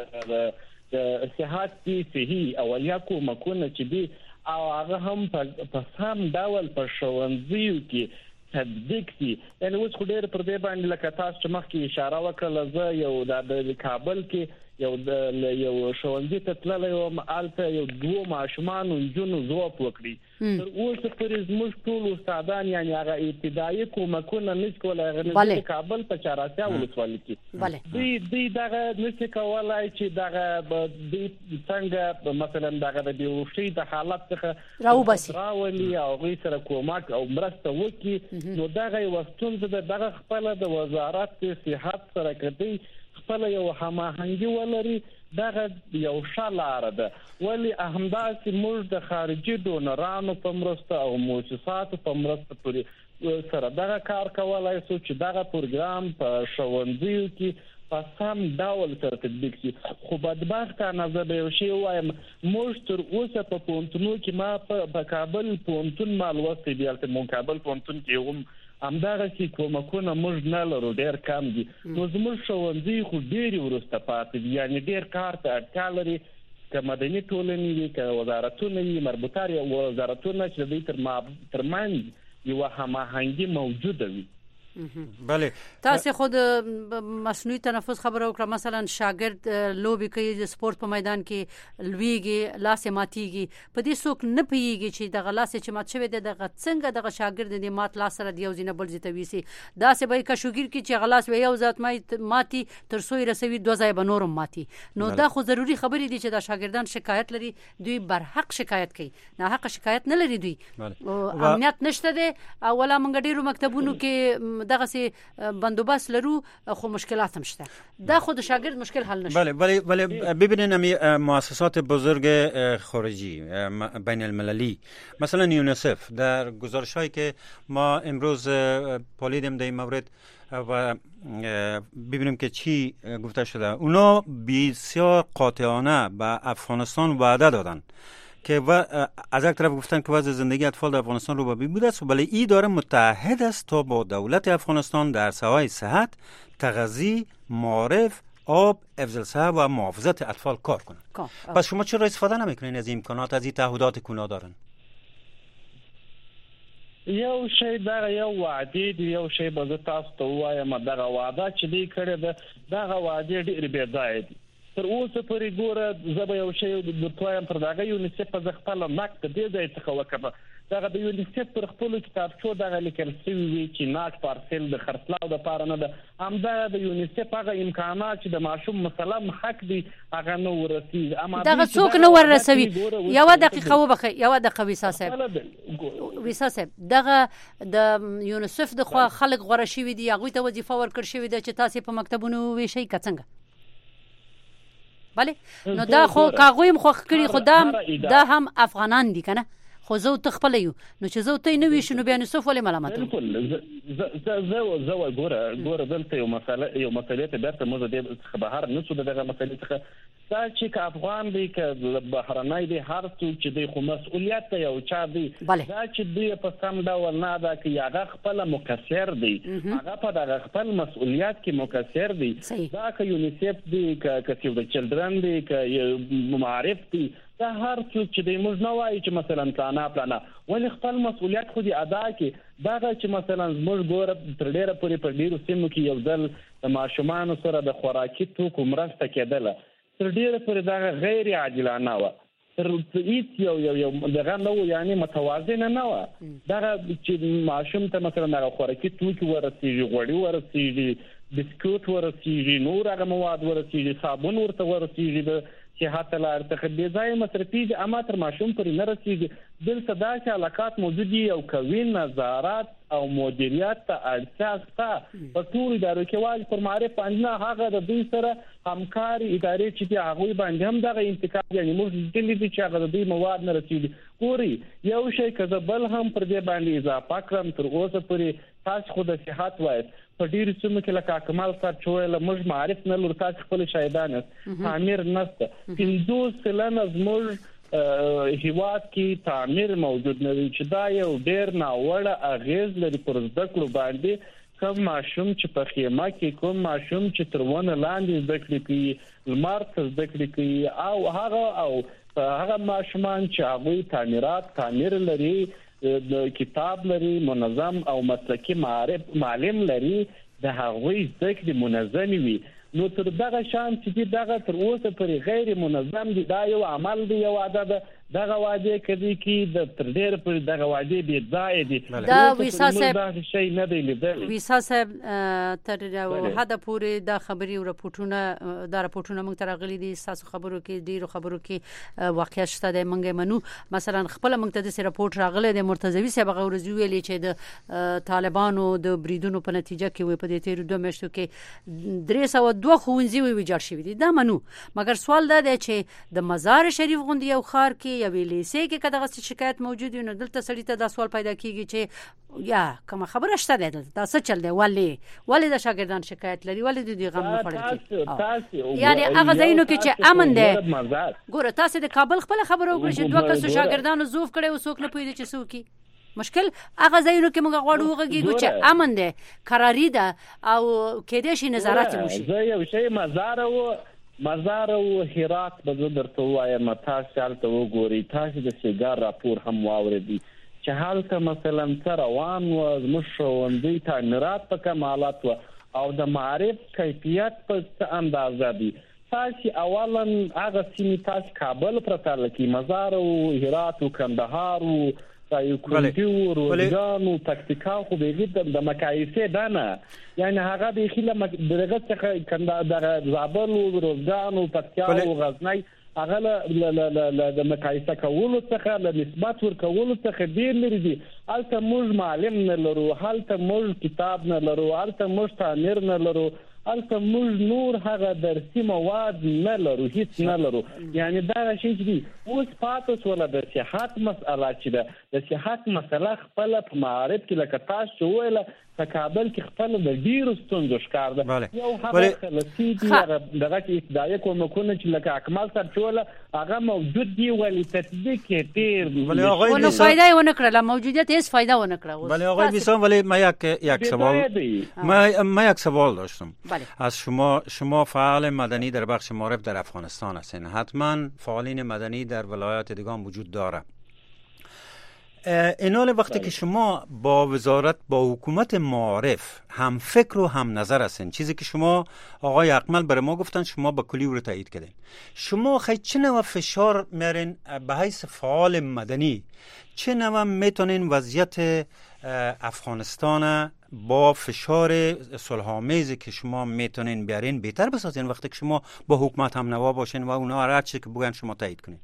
د صحت دي صحي اولیه کومکونه چې دي او هغه هم په سم ډول په ښوونځیو کې تطبیق دي. یعنې اوس خو ډېر پر دې باندې لکه تاسو چې مخکې اشاره وکړله، زه یو د کابل کې یو د یو ښوونځي ته تللی وم، هلته یو دوو ماشومانو نجونو ځواب وکړي. تر اوسه پورې زموږ ټول استادان یعنې هغه ابتدایي کومکونه نشي کولی. هغه د کابل په چهاراسیا ولسوالۍ کې دوی دوی دغه نشي کولی چې دغه دوی څنګه مثلا دغه د بیهوشۍ د حالت څخه راوباسي راولي او هغوی سره کومک او مرسته وکړي. نو دغه یوه ستونزه ده. دغه خپله د وزارت صحت سره که دوی خپله یو هماهنګي ولري، دغه یو ښه لاره ده. ولې همداسې موږ د خارجي ډونرانو په مرسته او مؤسساتو په مرسته پورې سره دغه کار کولی شو چې دغه پروګرام په ښوونځیو کې په سم ډول سره تطبیق شي. خو بدبختانه زه به یو شی ووایم، موږ تر اوسه په پوهنتونو کې ما په کابل پوهنتون ما لوستی دی، هلته مو کابل پوهنتون کې هم همدغسې کومکونه موږ نه لرو، ډېر کم دي. نو زموږ ښوونځي خو ډېرې وروسته پاتې دي، یعنې ډېر کار ته اړتیا لري. که مدني ټولنې وي، که وزارتونه وي، مربوطه وزارتونه چې د دوی تر منځ یوه هماهنګي موجوده وي. بله تاسو خود مصنوعي تنفس خبره وکړه مثلا شاګرد لوبي کوي د سپورت په میدان کې لویږي لاس ماتيږي په دې څوک نه پیږي چې د غلاس چې مات شوی د څنګه د شاګرد د مات لاس سره د یو ځینه بل ځای ویسي دا سه به کا شوګیر کې چې غلاس وي یو ذات ماتي تر سوې رسوي دوه ځای به نورم ماتي نو دا خو ضروری خبرې دي چې دا شاګردان شکایت لري دوی برحق شکایت کوي نه حق شکایت نه لري دوی امنیت نشته دي اوله منګ ډیرو مکتبونو کې دغه سي بندوبست لرو خو مشکلات هم شته دا خود شاگرد مشکل حل نشه. بله ولی ولی ببینید مؤسسات بزرگ خارجی بین المللی مثلا یونیسف در گزارش‌هایی که ما امروز پالیدیم در این مورد و ببینیم که چی گفته شده اونا بسیار قاطعانه به افغانستان وعده دادن که و از یک طرف گفتن که وضع زندگی اطفال در افغانستان رو به بهبود است ولی این داره متحد است تا با دولت افغانستان در ساحه صحت، تغذیه، معارف، آب، حفظ الصحه و محافظت اطفال کار کنند. پس شما چرا استفاده نمیکنین از این امکانات، از این تعهدات که اونا دارن؟ یو شی دا یو وعده دی یو شی به تاسو ته وایم دا وعده چې دی کړی دا دا وعده ډېر بې ځای دی. تر اوسه پورې ګوره زه به یو شی د تویم پر دغه یونیسف په خپل نقد دې ځای څخه وکړم دغه د یونیسف پر خپل کتابچو دغه لیکل شوی وي چې ناک پارسل د خرڅلاو لپاره نه ده همدا د یونیسف هغه امکانات چې د ماشوم مسلم حق دی هغه نو ورسیږي اما دغه څوک نو ورسوي یو دقیقه وبخه یو دقیقه ویسا صاحب ویسا صاحب دغه د یونیسف د خو خلک غوړه شوی دی هغه ته وظیفه ورکړ شوی دی چې تاسو په مکتبونو وی شي کڅنګ بله نو دا خو کاغویم خو کړی خدام دا هم افغانان دي کنه خو زه تخپل یو نو چې زه ته نه ویش نو بیا نصف ولې ملامت بالکل زه زه زه ګوره ګوره دلته یو مسله یو مسله ته درته موږ د بهر نه څه دغه مسله څخه دا چې افغان دی ک بهرنۍ دی هر څه چې دی خو مسؤلیت یو چا دی دا چې دی په سم ډول نه دا کې هغه خپل مقصر دی هغه په دغه خپل مسؤلیت کې مقصر دی دا ک یونیسف دی ک سیو د چلډرن دی ک معارف دی دا هر څه چې د موږ نه وایي چې مثلا پلانا پلانا ولې خپل مسؤلیت خو دې ادا کړي دا چې مثلا موږ ګوره تر ډیره پورې په ډیرو سیمو کې یو ځل د ماشومانو سره د خوراکي توکو مرسته کېدله تر ډیره پورې دا غیر عادلانه وه تر هیڅ یو یو یو دغه نه و یعنې متوازنه نه وه دغه چې ماشوم ته مثلا دغه خوراکي توکي ورسېږي غوړي ورسېږي بسکوټ ورسېږي نور هغه مواد ورسېږي صابون ورته ورسېږي د چې حتی لار ته بې ځای مصرفي اما تر ماشوم پورې نه رسېږي دلته داسې علاقات موجود دي او کوي نظارت او مدیریت ته اړتیا شته په ټولو ادارو کې واجب پر معرف باندې نه هغه د دوی سره همکاري ادارې چې دي هغوی باندې هم دغه انتقاد یعنې موږ لیدلي دي چې هغه د دوی مواد نه رسېږي ګوري یو شی که زه بل هم پر دې باندې اضافه کړم تر اوسه پورې تاسو خو د صحت وایست په ډیرو سیمو کې لکه اکمال صاحب چې ویله موږ معرف نه لرو تاسو خپل شاهدان یاست تعمیر نشته پنځوس سلنه زموږ هیواد کې تعمیر موجود نه وي چې دا یو ډیر ناوړه اغیز لري پر زده کړو باندې کوم ماشوم چې په خیمه کې کوم ماشوم چې تر ونه لاندې زده کړې کوي لمر ته زده کړې کوي او هغه او هغه ماشومان چې هغوی تعمیرات تعمیر لري د کتاب لري منظم او مسلکي معارف معلم لري د هغوی زده کړې منظمې وي نو تر دغه شان چې دغه تر اوسه پورې غیر منظم دي دا یو عمل دی یو عادت ده دغه واجب کدي کې د تر ډیر پر دغه واجب بي ځای دي دا ویسا صاحب دا شی نه دی لیدل ویسا صاحب تر هدا پورې دا خبري او راپورټونه دا راپورټونه موږ ترغلي دي تاسو خبرو کې ډیرو خبرو کې واقعیت شته د منګه منو مثلا خپل موږ ته د راپورټ راغله د مرتضوی صاحب غورزي ویلي چې د طالبانو د بریدونو په نتیجه کې وي په دې تیر دوه میاشتو کې درې سوه دوه خوندزي وي جوړ شوی دي دا منو مګر سوال دا دی چې د مزار شریف غوندي یو خار کې یا ویلیسه کې کداغه شکایت موجود وي نو دلته سړی ته دا سوال پیدا کیږي چې یا کوم خبره شته ده دا څه چل دی ولی ولی د شاګردان شکایت لري ولی د دې غم نه پړل یعنی هغه ځینو کې چې امن ده ګوره تاسو د کابل خپل خبرو وکړئ چې دوه کس شاګردانو زوف کړي او څوک نه پوهیږي چې څوک کی مشکل هغه ځینو کې موږ غواړو وګورو چې امن ده قراری ده او کې دې شي نظارت وشي زه یو شی مزار او مزار او هرات به درته وایم تاسو حالت وګورئ تاسو د سیګار راپور هم واوریدي چې هلته مثلا څه روان و، زموږ ښوونځي تعمیرات په کوم حالت و او د معارف کیفیت په څه اندازه دی. تاسو اولا هغه سیمې تاسو کابل پرته لکه مزار او هرات او کندهار او تایکوندی او روزګان او تکتیکا خو به د مقایسه ده نه، یعنی هغه به خله دغه څخه کندهار زابل او روزګان او پکتیا او غزنی هغه له د مقایسه کولو څخه له نسبت ورکولو څخه ډیر لري دي. هلته موږ معلم نه لرو، هلته موږ کتاب نه لرو، هلته موږ تعمیر نه لرو، هلته موږ نور هغه درسي مواد نه لرو، هیڅ نه لرو. یعنی دا شی چې اوس پاتې سوله د صحت مسله چې ده د صحت مسله خپل په معارف کې لکه تاسو ویل په کابل کې خپل د ډیرو ستونزو ښکار ده. یو هغه خلصي دي دغه کې ابتدایي کومکونه چې لکه اکمال صاحب چوله هغه موجود دی ولی تطبیق یې ډیر ولی آقای ونو فایده ونه کړله، موجودیت هیڅ فایده ونه کړه. ولی آقای بیسان ولی ما یک یک سوال ما ما یک سوال داشتم از شما. شما فعال مدنی در بخش معارف در افغانستان هستین، حتما فعالین مدنی در ولایات دیگه هم وجود داره. این حال وقتی که شما با وزارت با حکومت معارف هم فکر و هم نظر هستین، چیزی که شما آقای اکمل برای ما گفتن شما با کلی رو تایید کردین، شما خیلی چه نوع فشار میارین به حیث فعال مدنی، چه نوع میتونین وضعیت افغانستان با فشار صلح‌آمیزی که شما میتونین بیارین بهتر بسازین وقتی که شما با حکومت هم نوا باشین و اونا هر چی که بگن شما تایید کنین؟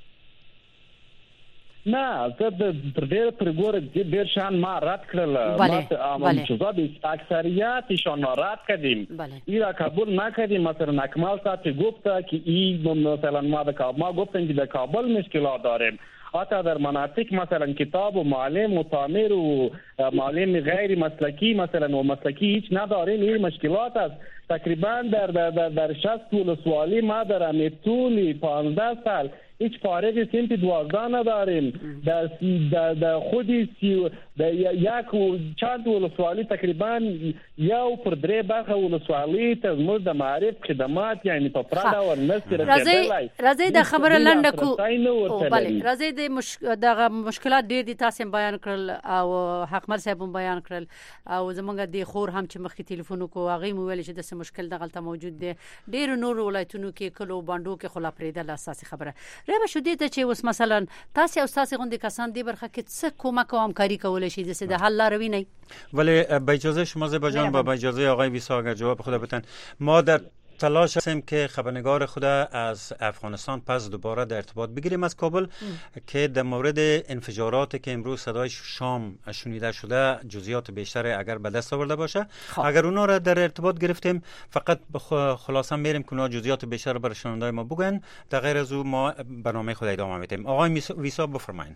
نه زه د تر ډیره پرې ګوره ډېر شیان ما رد کړل، ما چیزا د اکثریتشان رد کردیم. ایرا کابل نکردیم. مثلا اکمال صاحب گفت که این مثلا ما د کابل ما گفتن که در کابل مشکلات داریم، حتی در مناطق مثلا کتاب و معلم و تعمیر و معلم غیر مسلکی مثلا و مسلکی هیچ نداریم. این مشکلات است. تقریبا در در در, در شصت ولسوالی ما در طول پانزده سال هیچ فارغ سمت دوازده نداریم. در در, در خودی سی در یک و چند ولسوالی تقریبا یو پر درې برخه ولسوالی ته زموږ د معارف خدمات یعنی په پراډا او نصر راځي راځي د خبره لنډه کو بله راځي د مش دغه مشکلات ډېر دي تاسو بیان کړل او حکمر صاحب بیان کړل او زمونږ د خور هم چې مخکې ټلیفون کو هغه مو ویل چې د مشکل دغلته موجود دی ډېر نور ولایتونو کې کلو باندو کې خلا پرېدل اساسي خبره رابه شو دي ته چې اوس مثلا تاسو او تاسو غوندي کسان دی برخه کې څه کومک او همکاري کولای شي د حل لاره ویني. ولی با اجازه شما زیبا جان و با اجازه آقای ویسا اگر جواب خدا بتن ما در تلاش هستیم که خبرنگار خود از افغانستان پس دوباره در ارتباط بگیریم از کابل که در مورد انفجاراتی که امروز صدای شام شنیده شده جزئیات بیشتر اگر به دست آورده باشه خواه. اگر اونا را در ارتباط گرفتیم فقط خلاصا میریم که اونا جزئیات بیشتر برای شنوندای ما بگن، در غیر از او ما برنامه خود ادامه میدیم. آقای ویسا بفرمایید.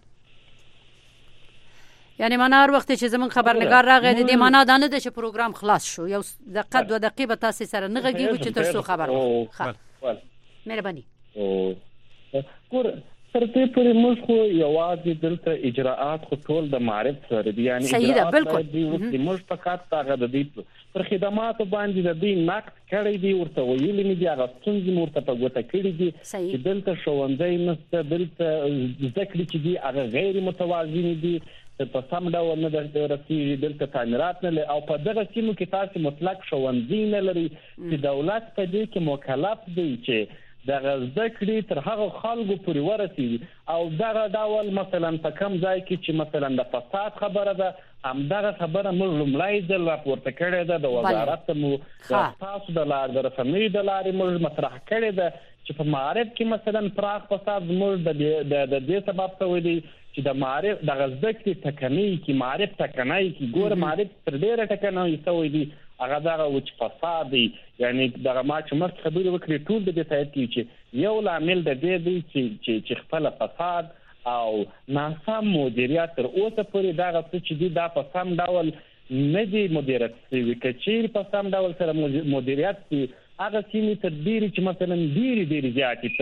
یعنی من هر وخت چې زمون خبرنگار راغی د دې معنا دا نه ده چې پروګرام خلاص شو، یو دقیقه دوه دقیقې به تاسو سره نه غږیږو چې تر څو خبر وکړو. مهرباني. ګور تر دې پورې موږ خو یوازې دلته اجراءات خو ټول د معرف سره دي، یعنی اجراءات د موږ فقط هغه د دې پر خدماتو باندې د دې نقد کړی دی ورته ویلي نه دي، هغه څنګه مرته په ګوته کړی دي چې دلته ښوونځی نشته، دلته زده کړې چې دي هغه غیر متوازن دي، په سم ډول نه درسي، دلته تعمیرات نه او په دغه سیمو کې تاسو مطلق ښوونځي نه لري چې دولت په دې کې مکلف دی چې دغه زده کړې تر هغه خلکو پورې ورسېږي او دغه ډول مثلا په کم ځای کې چې مثلا د فساد خبره ده همدغه خبره موږ لومړی ځل راپورته کړې ده د وزارت مو تاسو د لارې د رسنیو د لارې موږ مطرح کړې ده چې په معارف کې مثلا پراخ فساد زموږ د دې سبب شوی دی چې د معارف د غزدکې ټکنۍ کې معارف ټکنۍ کې ګوره معارف تر ډېره ټکنۍ شوی دی هغه دغه وچ فساد دی، یعنی دغه ما چې مخکې خبرې وکړې ټول د دې تایید کوي چې یو لامل د دې دی چې چې خپل فساد او ناسم مدیریت تر اوسه پورې دغه څه چې دی دا په سم ډول نه دی مدیریت شوي، که چیرې په سم ډول سره مدیریت شي هغه سیمې تر ډېرې چې مثلا ډېرې ډېرې زیاتې تر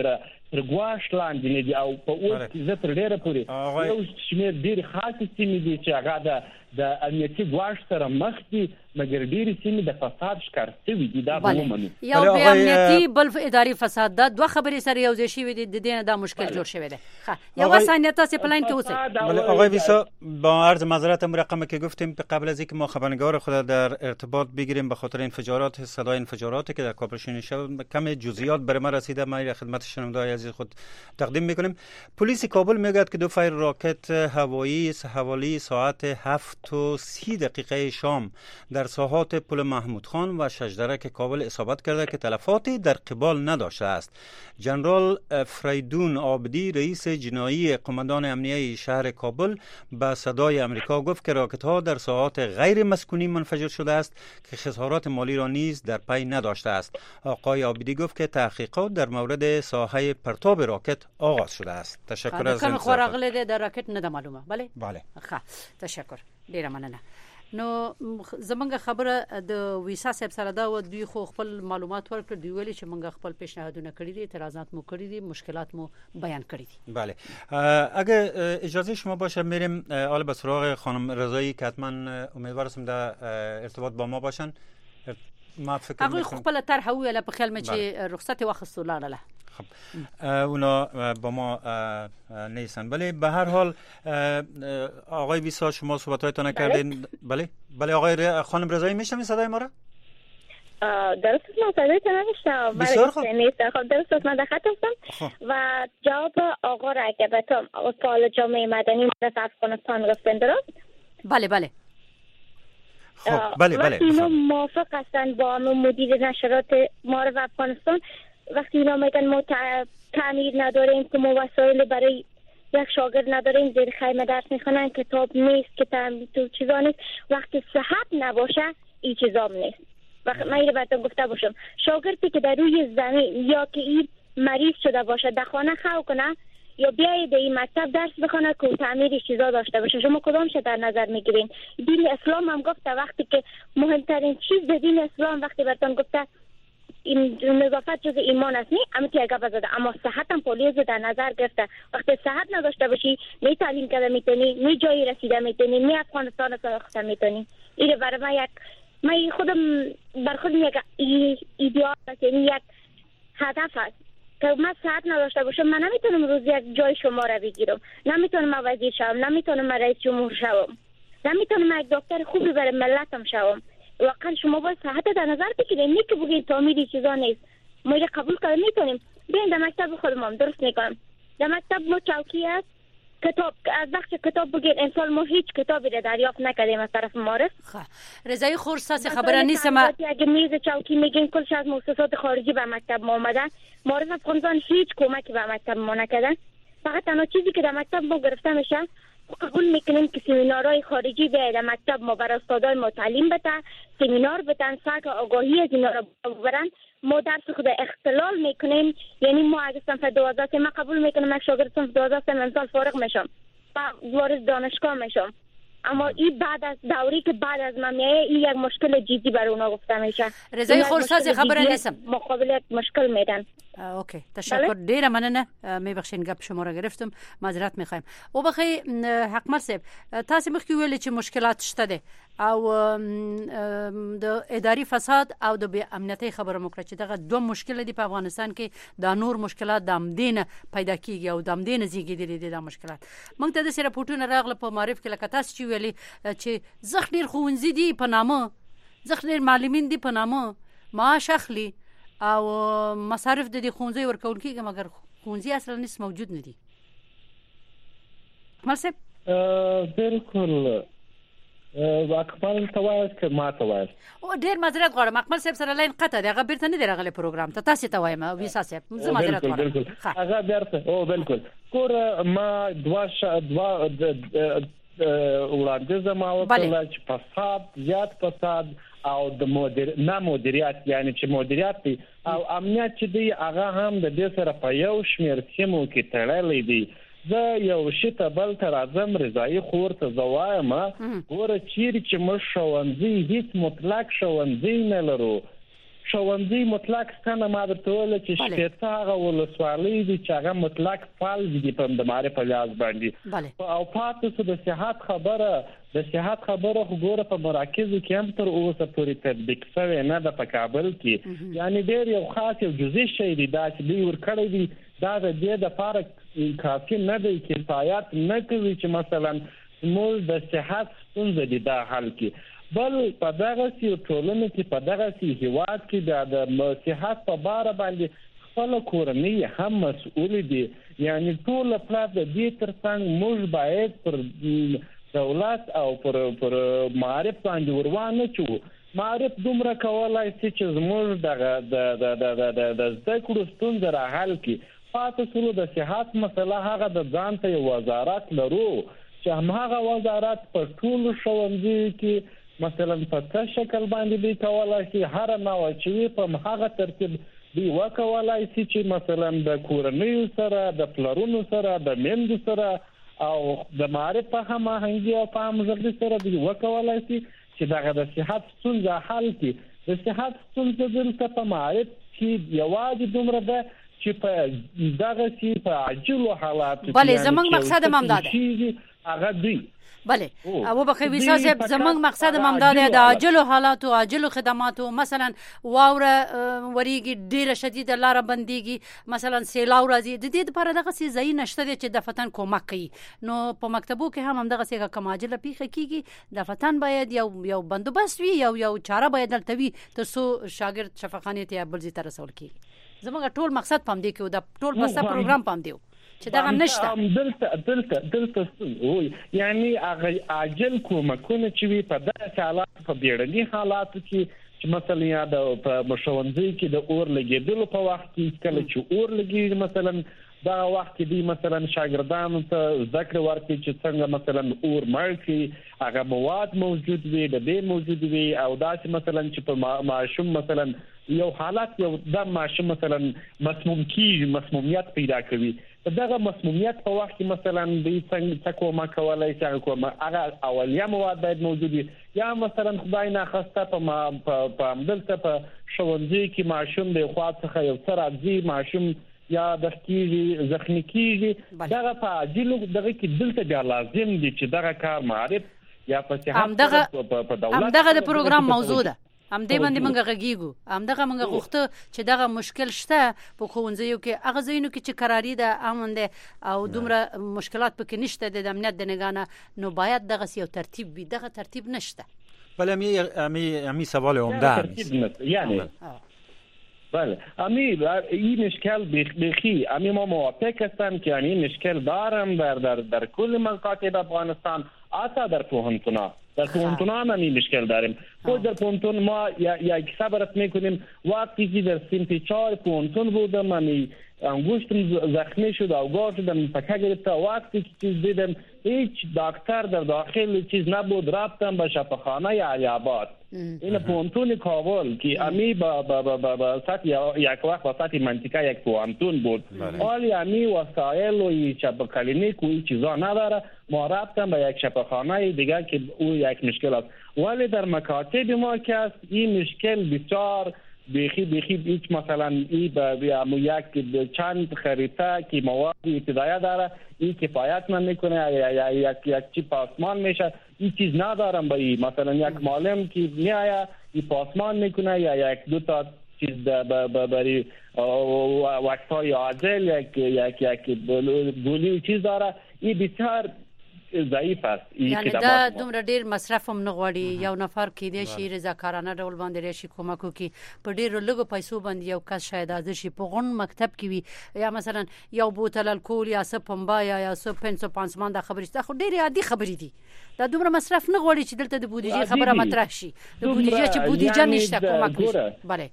تر ګواښ لاندې نه دي او په اوس کې زه تر ډېره پورې یو شمېر ډېرې خاصې سیمې دي چې هغه د د امنیتي ګواښ سره مخ دي مګر ډېرې سیمې د فساد ښکار شوي دي دا به ومنو یو بې امنیتي بل اداري فساد دا دوه خبرې سره یو ځای شوي دي د دې نه دا مشکل جوړ شوی دی یو ثانیه تاسو پلان کې اوسئ آقای ویسا با عرض معذرت هم رقمی که گفتیم قبل از اینکه ما خبرنگار خود در ارتباط بگیریم به خاطر انفجارات صدای انفجاراتی که در کابل شنیده شد کم جزئیات بر ما رسیده ما خدمت شنونده‌های عزیز خود تقدیم میکنیم. پلیس کابل میگوید که دو فایر راکت هوایی حوالی ساعت هفت و سی دقیقه شام در ساحات پل محمود خان و شجرک کابل اصابت کرده که تلفاتی در قبال نداشته است. جنرال فریدون عابدی رئیس جنایی قماندان امنیه شهر کابل به صدای امریکا گفت که راکت ها در ساحات غیر مسکونی منفجر شده است که خسارات مالی را نیز در پی نداشته است. آقای عابدی گفت که تحقیقات در مورد ساحه پرتاب راکت آغاز شده است. تشکر از کوم خوراغله ده د راکټ نه د معلومه بله بله ښه تشکر ډیره مننه. نو زمونږ خبره د ویسا صاحب سره دا و دوی خو خپل معلومات ورکړ دی ویلي چې مونږ خپل پیشنهادونه کړی دي اعتراضات مو کړی دي مشکلات مو بیان کړی دي. بله اگه اجازه شما باشه میریم حالا به سراغ خانم رضایی که حتما امیدوارم در ارتباط با ما باشن. ما فکر هغه خپل طرح ویله په خیال مې چې رخصت واخستو لاړه. خب اونا با ما نیستن ولی به هر حال آقای ویسا شما صحبت‌هایتون نکردین. بله بله آقای خانم رضایی میشنوید صدای ما را؟ درست است من صدایتون نمیشنوم. بسیار خوب. خب درست است من در خط هستم و جواب آقا را اگه بتم سوال جامعه مدنی از افغانستان گفتن درست؟ بله بله خب بله بله اینا موافق هستن با مدیر نشرات معارف افغانستان وقتی اینا میگن ما تعمیر نداریم که ما وسایل برای یک شاگرد نداریم زیر خیمه درس میخونن کتاب نیست که تعمیر تو چیزا نیست وقتی صحت نباشه این چیزا نیست. وقتی من اینو براتون گفته باشم شاگردی که در روی زمین یا که این مریض شده باشه در خانه خو کنه یا بیاید در این مکتب درس بخونه که تعمیر چیزا داشته باشه شما کدامش در نظر میگیرین؟ دین اسلام هم گفته وقتی که مهمترین چیز در دین اسلام وقتی براتون گفته این نظافت جز ایمان است نه اما که اگه بزده اما صحت هم پولیس در نظر گرفته وقتی صحت نداشته باشی نه تعلیم کرده میتونی نه جایی رسیده میتونی نه افغانستان ساخته میتونی. این برای من یک من خودم بر خودم یک ایدئال است یعنی یک هدف است که من صحت نداشته باشم من نمیتونم روز یک جای شما را بگیرم نمیتونم من وزیر شوم نمیتونم من رئیس جمهور شوم نمیتونم من یک دکتر خوبی برای ملتم شوم. واقعا شما باید صحت در نظر بگیرید نه که بگید تعمیر چیزا نیست ما را قبول کنیم میتونیم بیاین در مکتب خودمون درست میکنم در مکتب ما چوکی است کتاب از وقت کتاب بگید امسال ما هیچ کتابی را دریافت نکردیم از طرف معارف. رضای خورساس خبر نیست ما اگه میز چوکی میگین کلش از مؤسسات خارجی به مکتب ما اومدن معارف افغانستان هیچ کمکی به مکتب ما نکردن فقط تنها چیزی که در مکتب ما گرفته میشه قبول میکنیم که سمینارهای خارجی به مکتب ما برای استادای ما تعلیم بده سمینار بدن سطح آگاهی از اینا را ببرن ما درس خود اختلال میکنیم یعنی ما اگه صنف دوازده سه ما قبول میکنم یک شاگرد صنف دوازده سه امسال فارغ میشم و وارد دانشگاه میشم اما این بعد از دوری که بعد از من میایه این یک مشکل جدی برای اونا گفته میشه. رضای خورساز خبر نیستم مقابل یک مشکل میدن. اوکی تشکر ډیره مننه میبخشین گپ شما را گرفتم معذرت میخوایم. او بخی حکمر صاحب تاسو مخکې ویل چې مشکلات شته دي او د اداري فساد او د بې امنیتي خبره مو کړه چې دغه دوه مشکل دي په افغانستان کې دا نور مشکلات د امدین پیدا کیږي او د امدین زیږیدلي دي دا مشکلات. موږ ته د سره پورتونه راغله په معرف کې لکه تاسو چې ویلي چې زخ ډیر خوونځي دي په نامه زخ ډیر معلمین دي په نامه معاش اخلي او مصارف د دې خوونځي ورکول کیږي مګر خوونځي اصلا نس موجود نه دي. مالسه بالکل اکمل توایس که ما توایس او ډیر معذرت غواړم اکمل صاحب سره لاین قطع دی هغه بیرته نه دی راغلی پروګرام ته تاسو ته وایم ویسا صاحب زه معذرت غواړم هغه بیرته او بالکل کور ما دوا دوا وړاندې زما وکړه چې فساد زیات فساد او د مدیر نه مدیریت یعنی چې مدیریت او امنیت چې دی هغه هم د دې سره په یو شمېر سیمو کې تړلې دي. زه یو شی ته بل تر اعظم رضایی خور ته زوایم ګوره چیرې چې موږ ښوونځي هیڅ مطلق ښوونځي نه لرو ښوونځي مطلق څنګه ما درته ویل چې شپېته هغه ولسوالۍ دي چې هغه مطلق فعال دي په د معرف په لحاظ باندې او پاتې څه د صحت خبره د صحت خبره خو ګوره په مراکزو کې هم تر اوسه پورې تطبیق شوی نه ده په کابل کې یعنی ډېر یو خاص یو جزئی شی دی دا چې دوی ورکړی دي دا د دې دپاره کافي نه دی کفایت نه کوي چې مثلا موږ د صحت ستونزه دي دا حل کړي بل په دغه سي ټولنه کې په دغه سي هیواد کې د صحت په باره باندې خپل کورنۍ هم مسؤل دي یعنی ټول افراد د دې ترڅنګ موږ باید پر دولت او پر پر معرف باندې وروانه چو معرف دومره کولای شي چې زموږ د د د د د زده کړو ستونزه را حل کړي پاتې سلو د صحت مسله هغه د ځان ته یو وزارت لرو چې هماغه وزارت په ټولو ښوونځیو کې مثلا په څه شکل باندې دی کولای شي هر نوع چې په هغه ترتیب دی وکولای شي چې مثلا د کورنیو سره د پلرونو سره د میندو سره او د معرف په هماهنګي او په همغږي سره دی وکولای شي چې دغه د صحت ستونزه حل کړي د صحت ستونزه دلته په معرف کې یوازې دومره ده چې په دغه سي په عاجلو حالاتو بلې زمونږ مقصد هم دا ده هغه دی بله او بخیر ویسا صاحب زمنګ مقصد ممداد د عاجلو حالات او عاجلو خدماتو مثلا واوره وریږي ډیره شدید لار بنديږي مثلا سیلاو راځي د دې لپاره دغه سي ځای نشته چې د فتن کومک کوي نو په مکتبو کې هم دغه سي کوم عاجله پیخه کیږي د فتن باید یو یو بندوبست وي یو یو چاره باید دلته وي ترڅو شاګرد شفاخانه ته بل ځای ته رسول کی زموږ ټول مقصد پام دی کې د ټول پسته پروګرام پام دیو چې دا هم نشته دلته دلته دلته وای یعنی هغه عاجل کومکونه چې وي په داسې حالات په بیړني حالاتو کې چې مثلا یا د مشونځي کې د اور لګیدلو په وخت کې کله چې اور لګیږي مثلا دا وخت کې دی مثلا شاګردانو ته ذکر ورکړي چې څنګه مثلا اور مړ هغه مواد موجود وي د دې موجود وي او دا چې مثلا چې په ماشوم مثلا یو حالت یو د ماشوم مثلا مسموم کیږي مسمومیت پیدا کوي دغه مسمومیت په وخت کې مثلا د څنګه کومه کولای شي کومه هغه اولیه مواد باید موجود وي یا مثلا خدای نه خواسته په په عمدلته په ښوونځي کې ماشوم د خوا څخه یو څه راځي ماشوم یا د کیږي زخمی کیږي دغه په عاجلو دغه کې دلته بیا لازم دي چې دغه کار معرف یا په صحت په دولت هم دغه د پروګرام موضوع ده هم دې باندې موږ غږیږو هم دغه موږ غوښته چې دغه مشکل شته په ښوونځیو کې هغه ځایونو کې چې قراری ده امن ده او دومره مشکلات پکې نشته د امنیت د نگانه نو باید دغه یو ترتیب وي دغه ترتیب نشته بله امی امی امی سوال عمده یعنی بله امی این مشکل بخی امی ما موافق هستم که یعنی مشکل دارم در در در کل مکاتب افغانستان حتی در پوهنتونا در پوهنتونا هم این مشکل داریم خود در پوهنتون ما یک صبرت میکنیم وقتی که در سمت چهار پوهنتون بودم من انگشتم زخمی شد آگاه شدم پکه گرفته وقتی که چیز دیدم هیچ دکتر در داخل چیز نبود رفتم به شفاخانه علی آباد این پوهنتون کابل که امی با با با با, با سطح یک وقت با سطح منطقه یک پوهنتون بود ولی امی وسایل و شب کلینیک و این چیزا نداره ما رفتم به یک شفاخانه دیگه که او یک مشکل است ولی در مکاتب ما که است این مشکل بسیار بیخی بیخی هیچ مثلا ای با یک چند خریطه که مواد ابتدایی داره این کفایت نمیکنه یا یک یک چی پاسمان میشه این چیز ندارم با این مثلا یک معلم که میآید این پاسمان میکنه یا یک دو تا چیز برای وقتهای عاجل یک یک یک گولی چیز داره این بسیار ضعیف است یعنی دا دومره ډیر مصرف هم نه غواړي یو نفر کې دی شي رضاکارانه ډول باندې راشي کومک وکړي په ډیرو لږو پیسو باندې یو کس شاید حاضر شي په غون مکتب کې وي یا مثلا یو بوتل الکول یا څه پمبا یا څه پنځه پانسمان د خبرې دا خو ډیر عادي خبرې دي دا دومره مصرف نه غواړي چې دلته د بودیجې خبره مطرح شي د بودیجې چې بودیجه نشته کومک نشته بله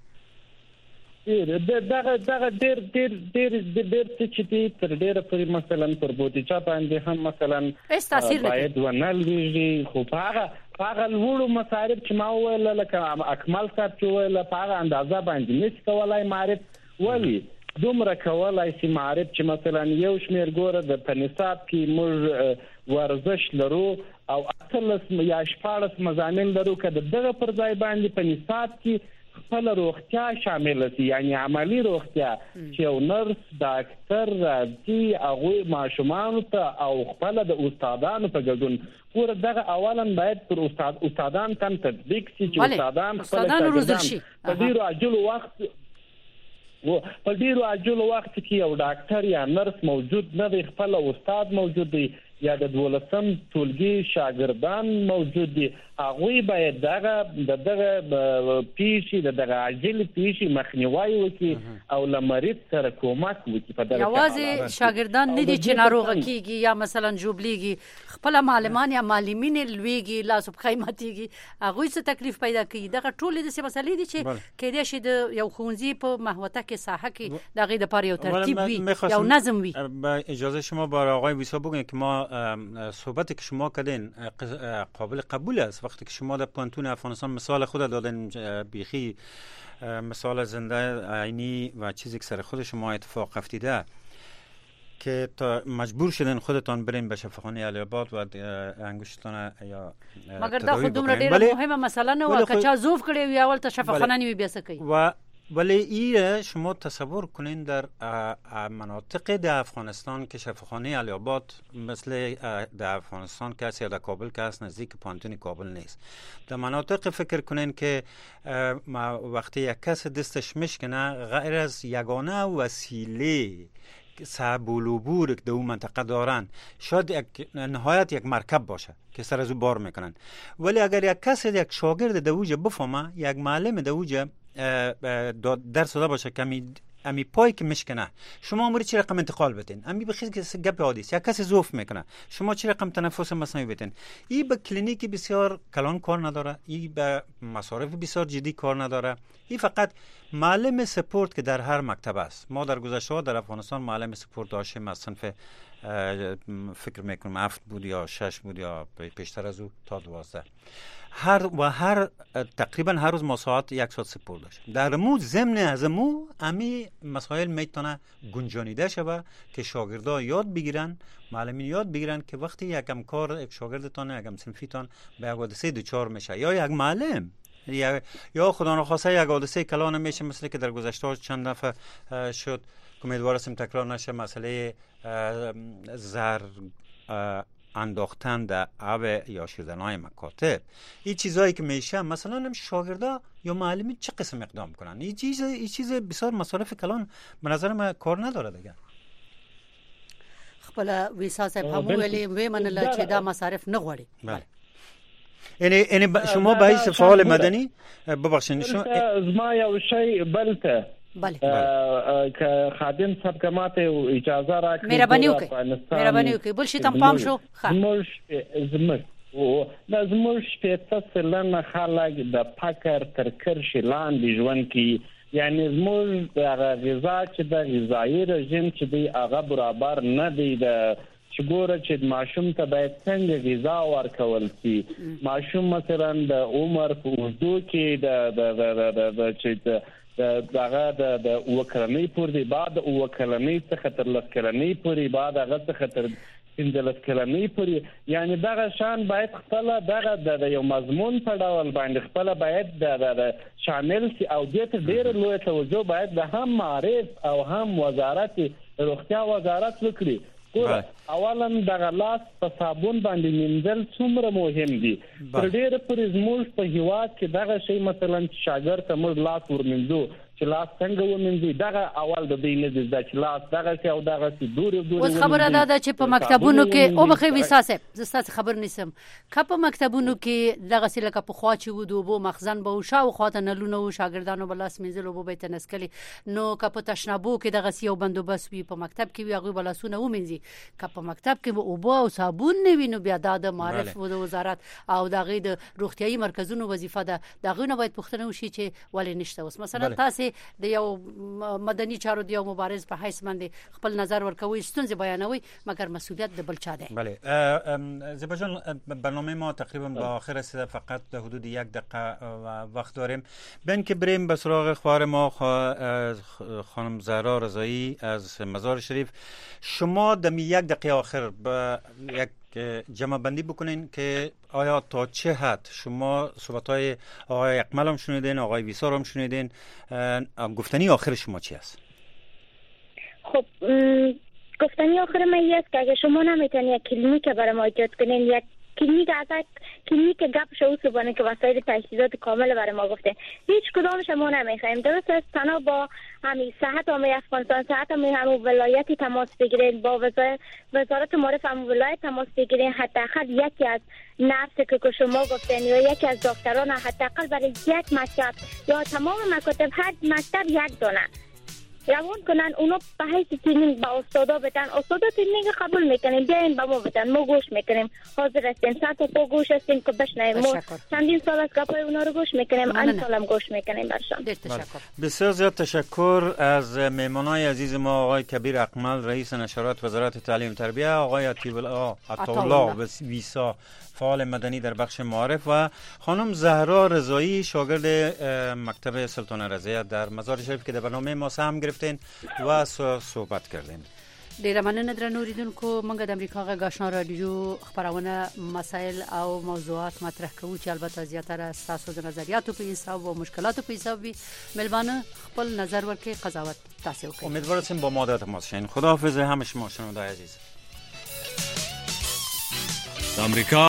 دغه دغه ډیر ډیر ډیر ډیر چې دې تر ډیره پرې مثلا پر بودیجه باندې هم مثلا باید ونلوي خو هغه هغه وړو مصارف چې ما ویل لکه اکمل صاحب چې ویل په هغه اندازه باندې نشي کولای معرف ولی دومره کولای شي معرف چې مثلا یو شمیر ګوره د پنصاب کې موږ ورزش لرو او اتلس یا شپاړس مضامین لرو که دغه پر ځای باندې پنصاب کې خپل روغتیا شامل شي، یعنی عملی روغتیا چې یو نرس ډاکټر راځي هغوی ماشومانو ته او خپل د استادانو په ګډون ګوره دغه اولا باید پر استاد استادان تم تطبیق شي چې استادان خپل شاګردان په ډیرو عاجلو وخت و په ډیرو عاجلو وخت کې یو ډاکټر یا نرس موجود نه دی، خپل استاد موجود دی یا د دولسم ټولګي شاګردان موجود دي، هغوی باید دغه د دغه پیښې د دغه عاجل پیښې مخنیوي وکړي او له مریض سره کومک وکړي. په دغه یوازې شاګردان نه دي چې ناروغه کیږي یا مثلا جوبلیږي، خپل معلمان یا معلمین لویږي لاس په قیمتيږي، هغوی څه تکلیف پیدا کوي. دغه ټول د څه مسلې دي چې کېدای شي د یو ښوونځي په محوطه کې ساحه کې دغه د پاره یو ترتیب وي یا نظم وي. اجازه شما با آقای ویسا بگوین که ما صحبتی که شما کردین قابل قبول است. وقتی که شما در پانتون افغانستان مثال خود دادن، بیخی مثال زنده عینی و چیزی که سر خود شما اتفاق افتیده که تا مجبور شدن خودتان برین به شفاخانه علی آباد و انگشتان یا مگر دا خود دومره ډیره مهمه مسله نه و که چا زوف کړي وي اول ته شفاخانه نیوي بیا څه کوي. و ولی این شما تصور کنین در مناطق در افغانستان که شفاخانه علی آباد مثل در افغانستان که است یا در کابل که است نزدیک پانتون کابل نیست. در مناطق فکر کنین که وقتی یک کس دستش میشکنه غیر از یگانه وسیله صعب العبور که در اون منطقه دارن شاید یک نهایت یک مرکب باشه که سر از او بار میکنن، ولی اگر یک کس یک شاگرد دوجه بفهمه، یک معلم دوجه درس داده باشه که امی, امی پای که میشکنه شما اموری چی رقم انتقال بتین، امی بخیز که گپ عادی است، یک کسی زوف میکنه شما چی رقم تنفس مصنوعی بتین. این به کلینیکی بسیار کلان کار نداره، این به مصارف بسیار جدی کار نداره، این فقط معلم سپورت که در هر مکتب است. ما در گذشته ها در افغانستان معلم سپورت داشتیم از صنف فکر میکنم هفت بود یا شش بود یا پیشتر از او تا دوازده، هر و هر تقریبا هر روز ما ساعت یک ساعت سپورت داشت. در مو ضمن از مو امی مسائل میتونه گنجانیده شود که شاگردا یاد بگیرن، معلمین یاد بگیرن که وقتی یکم کار یک شاگردتان یکم صنفیتان به یک حادثه دچار میشه یا یک معلم یا یا خدا نخواسته یک حادثه کلان میشه، مثل که در گذشته چند دفعه شد که امیدوار هستیم تکرار نشه، مسئله زر انداختن در آب یا شیردن‌های مکاتب. این چیزایی که میشه مثلا هم شاگردا یا معلمین چه قسم اقدام کنن، این چیز این چیز بسیار مصارف کلان به نظر من کار نداره دیگه. خپل ویسا صاحب هم ویلي وی منل چې دا مصارف نه غواړي. بله یعنی یعنی شما به هیڅ فعال مدني ببخشید شما زما یو شی بلته بله که خادم صاحب کماته اجازه راکړي مهرباني وکړئ مهرباني وکړئ بل شي تم پام شو زموږ زموږ او زموږ شپږ سلنه خلک د فقر تر کرښې لاندې ژوند کوي، یعنی زموږ هغه غذا چې د غذایي رژیم چې دی هغه برابر نه دی. د چې ګوره چې ماشوم ته باید څنګه غذا ورکول شي، ماشوم مثلا د عمر په اوږدو کې د د د چې دغه د وکړنۍ پورې بعد وکړنۍ څخه تر لس کلنۍ پورې بعد هغه څخه تر پنځلس کلنۍ پورې، یعنی دغه شان باید خپل دغه د یو مضمون په ډول باندې خپل باید د شامل شي او دې ته ډېر لوی توجه باید د هم معارف او هم وزارت روغتیا وزارت وکړي. اولا دغه لاس په صابون باندې منځل څومره مهم دي. تر ډېره پورې زموږ په هیواد کې دغه شی مثلا شاګرد ته موږ لاس ورمنځو چې لاس څنګه ومنځي، دغه اول د دې نه د چې لاس دغه څه او دغه څه دورې دورې. اوس خبره دا ده چې په مکتبونو کې او بخې وساسه زستاسو خبر نیسم که په مکتبونو کې دغه څه لکه په خوا چې ودو بو مخزن به شاو خاطر نه لونو شاګردانو بلاس منځلو بو به تنسکلي نو که په تشنابو کې دغه څه یو بندوبست وي په مکتب کې وي هغه بلاسونه ومنځي، که په مکتب کې او بو او صابون نه وینو بیا د معرف او د وزارت او دغه د روغتيایي مرکزونو وظیفه ده دغه نه باید پوښتنه وشي چې ولې نشته. اوس مثلا تاسو د یو مدني چارو د یو مبارز په حیث باندې خپل نظر ورکوي ستونزې بیانوي مگر مسئولیت د بل چا ده. بله زیبا جان برنامه ما تقریبا به آخر رسیده، فقط در حدود یک دقیقه وقت داریم. بین که بریم به سراغ خواهر ما خانم زهرا رضایی از مزار شریف، شما در یک دقیقه آخر به یک که جمع بندی بکنین که آیا تا چه حد شما صحبت‌های آقای اکمل هم شنیدین، آقای ویسار هم شنیدین، گفتنی آخر شما چی است؟ خب گفتنی آخر من این است که اگه شما نمیتونید یک کلینیک برای ما ایجاد کنین، یک کلینیک از یک کلینیک گپ شو سبانه که وسایل تجهیزات کامل برای ما گفته، هیچ کدام شما نمیخوایم. درست است تنها با همین صحت عامه افغانستان، صحت عامه همون ولایتی تماس بگیرین، با وزارت وزارت معارف همون ولایت تماس بگیرین، حداقل یکی از نرس که شما گفتین یا یکی از دکتران حداقل برای یک مکتب یا تمام مکاتب هر مکتب یک دونه روان کنن، اونا به حیث ترینینگ با استادا بدن، استادا ترینینگ قبول میکنیم، بیاین با ما بدن، ما گوش میکنیم، حاضر هستیم، ساعت پا گوش هستیم که بشنویم، ما چندین سال از گپای اونا رو گوش میکنیم، این سال هم گوش میکنیم برشان. بسیار زیاد تشکر از مهمانای عزیز ما، آقای کبیر اکمل رئیس نشرات وزارت تعلیم و تربیت، آقای عطاالله ویسا فعال مدنی در بخش معارف و خانم زهرا رضایی شاگرد مکتب سلطان رضیه در مزار شریف که در برنامه ما سهم گرفتین و صحبت کردین. ډیره مننه درنو اوریدونکو، موږ د امریکا غږ آشنا رادیو خبرونه مسائل او موضوعات مطرح کوو چې البته زیاتره تاسو د نظریاتو په حساب او مشکلاتو په حساب وي. ملبانه خپل نظر ورکړي، قضاوت تاسو وکړئ. امیدوارم با ما در تماس شین. خداحافظ همه شما شنوندگان عزیز. امریکا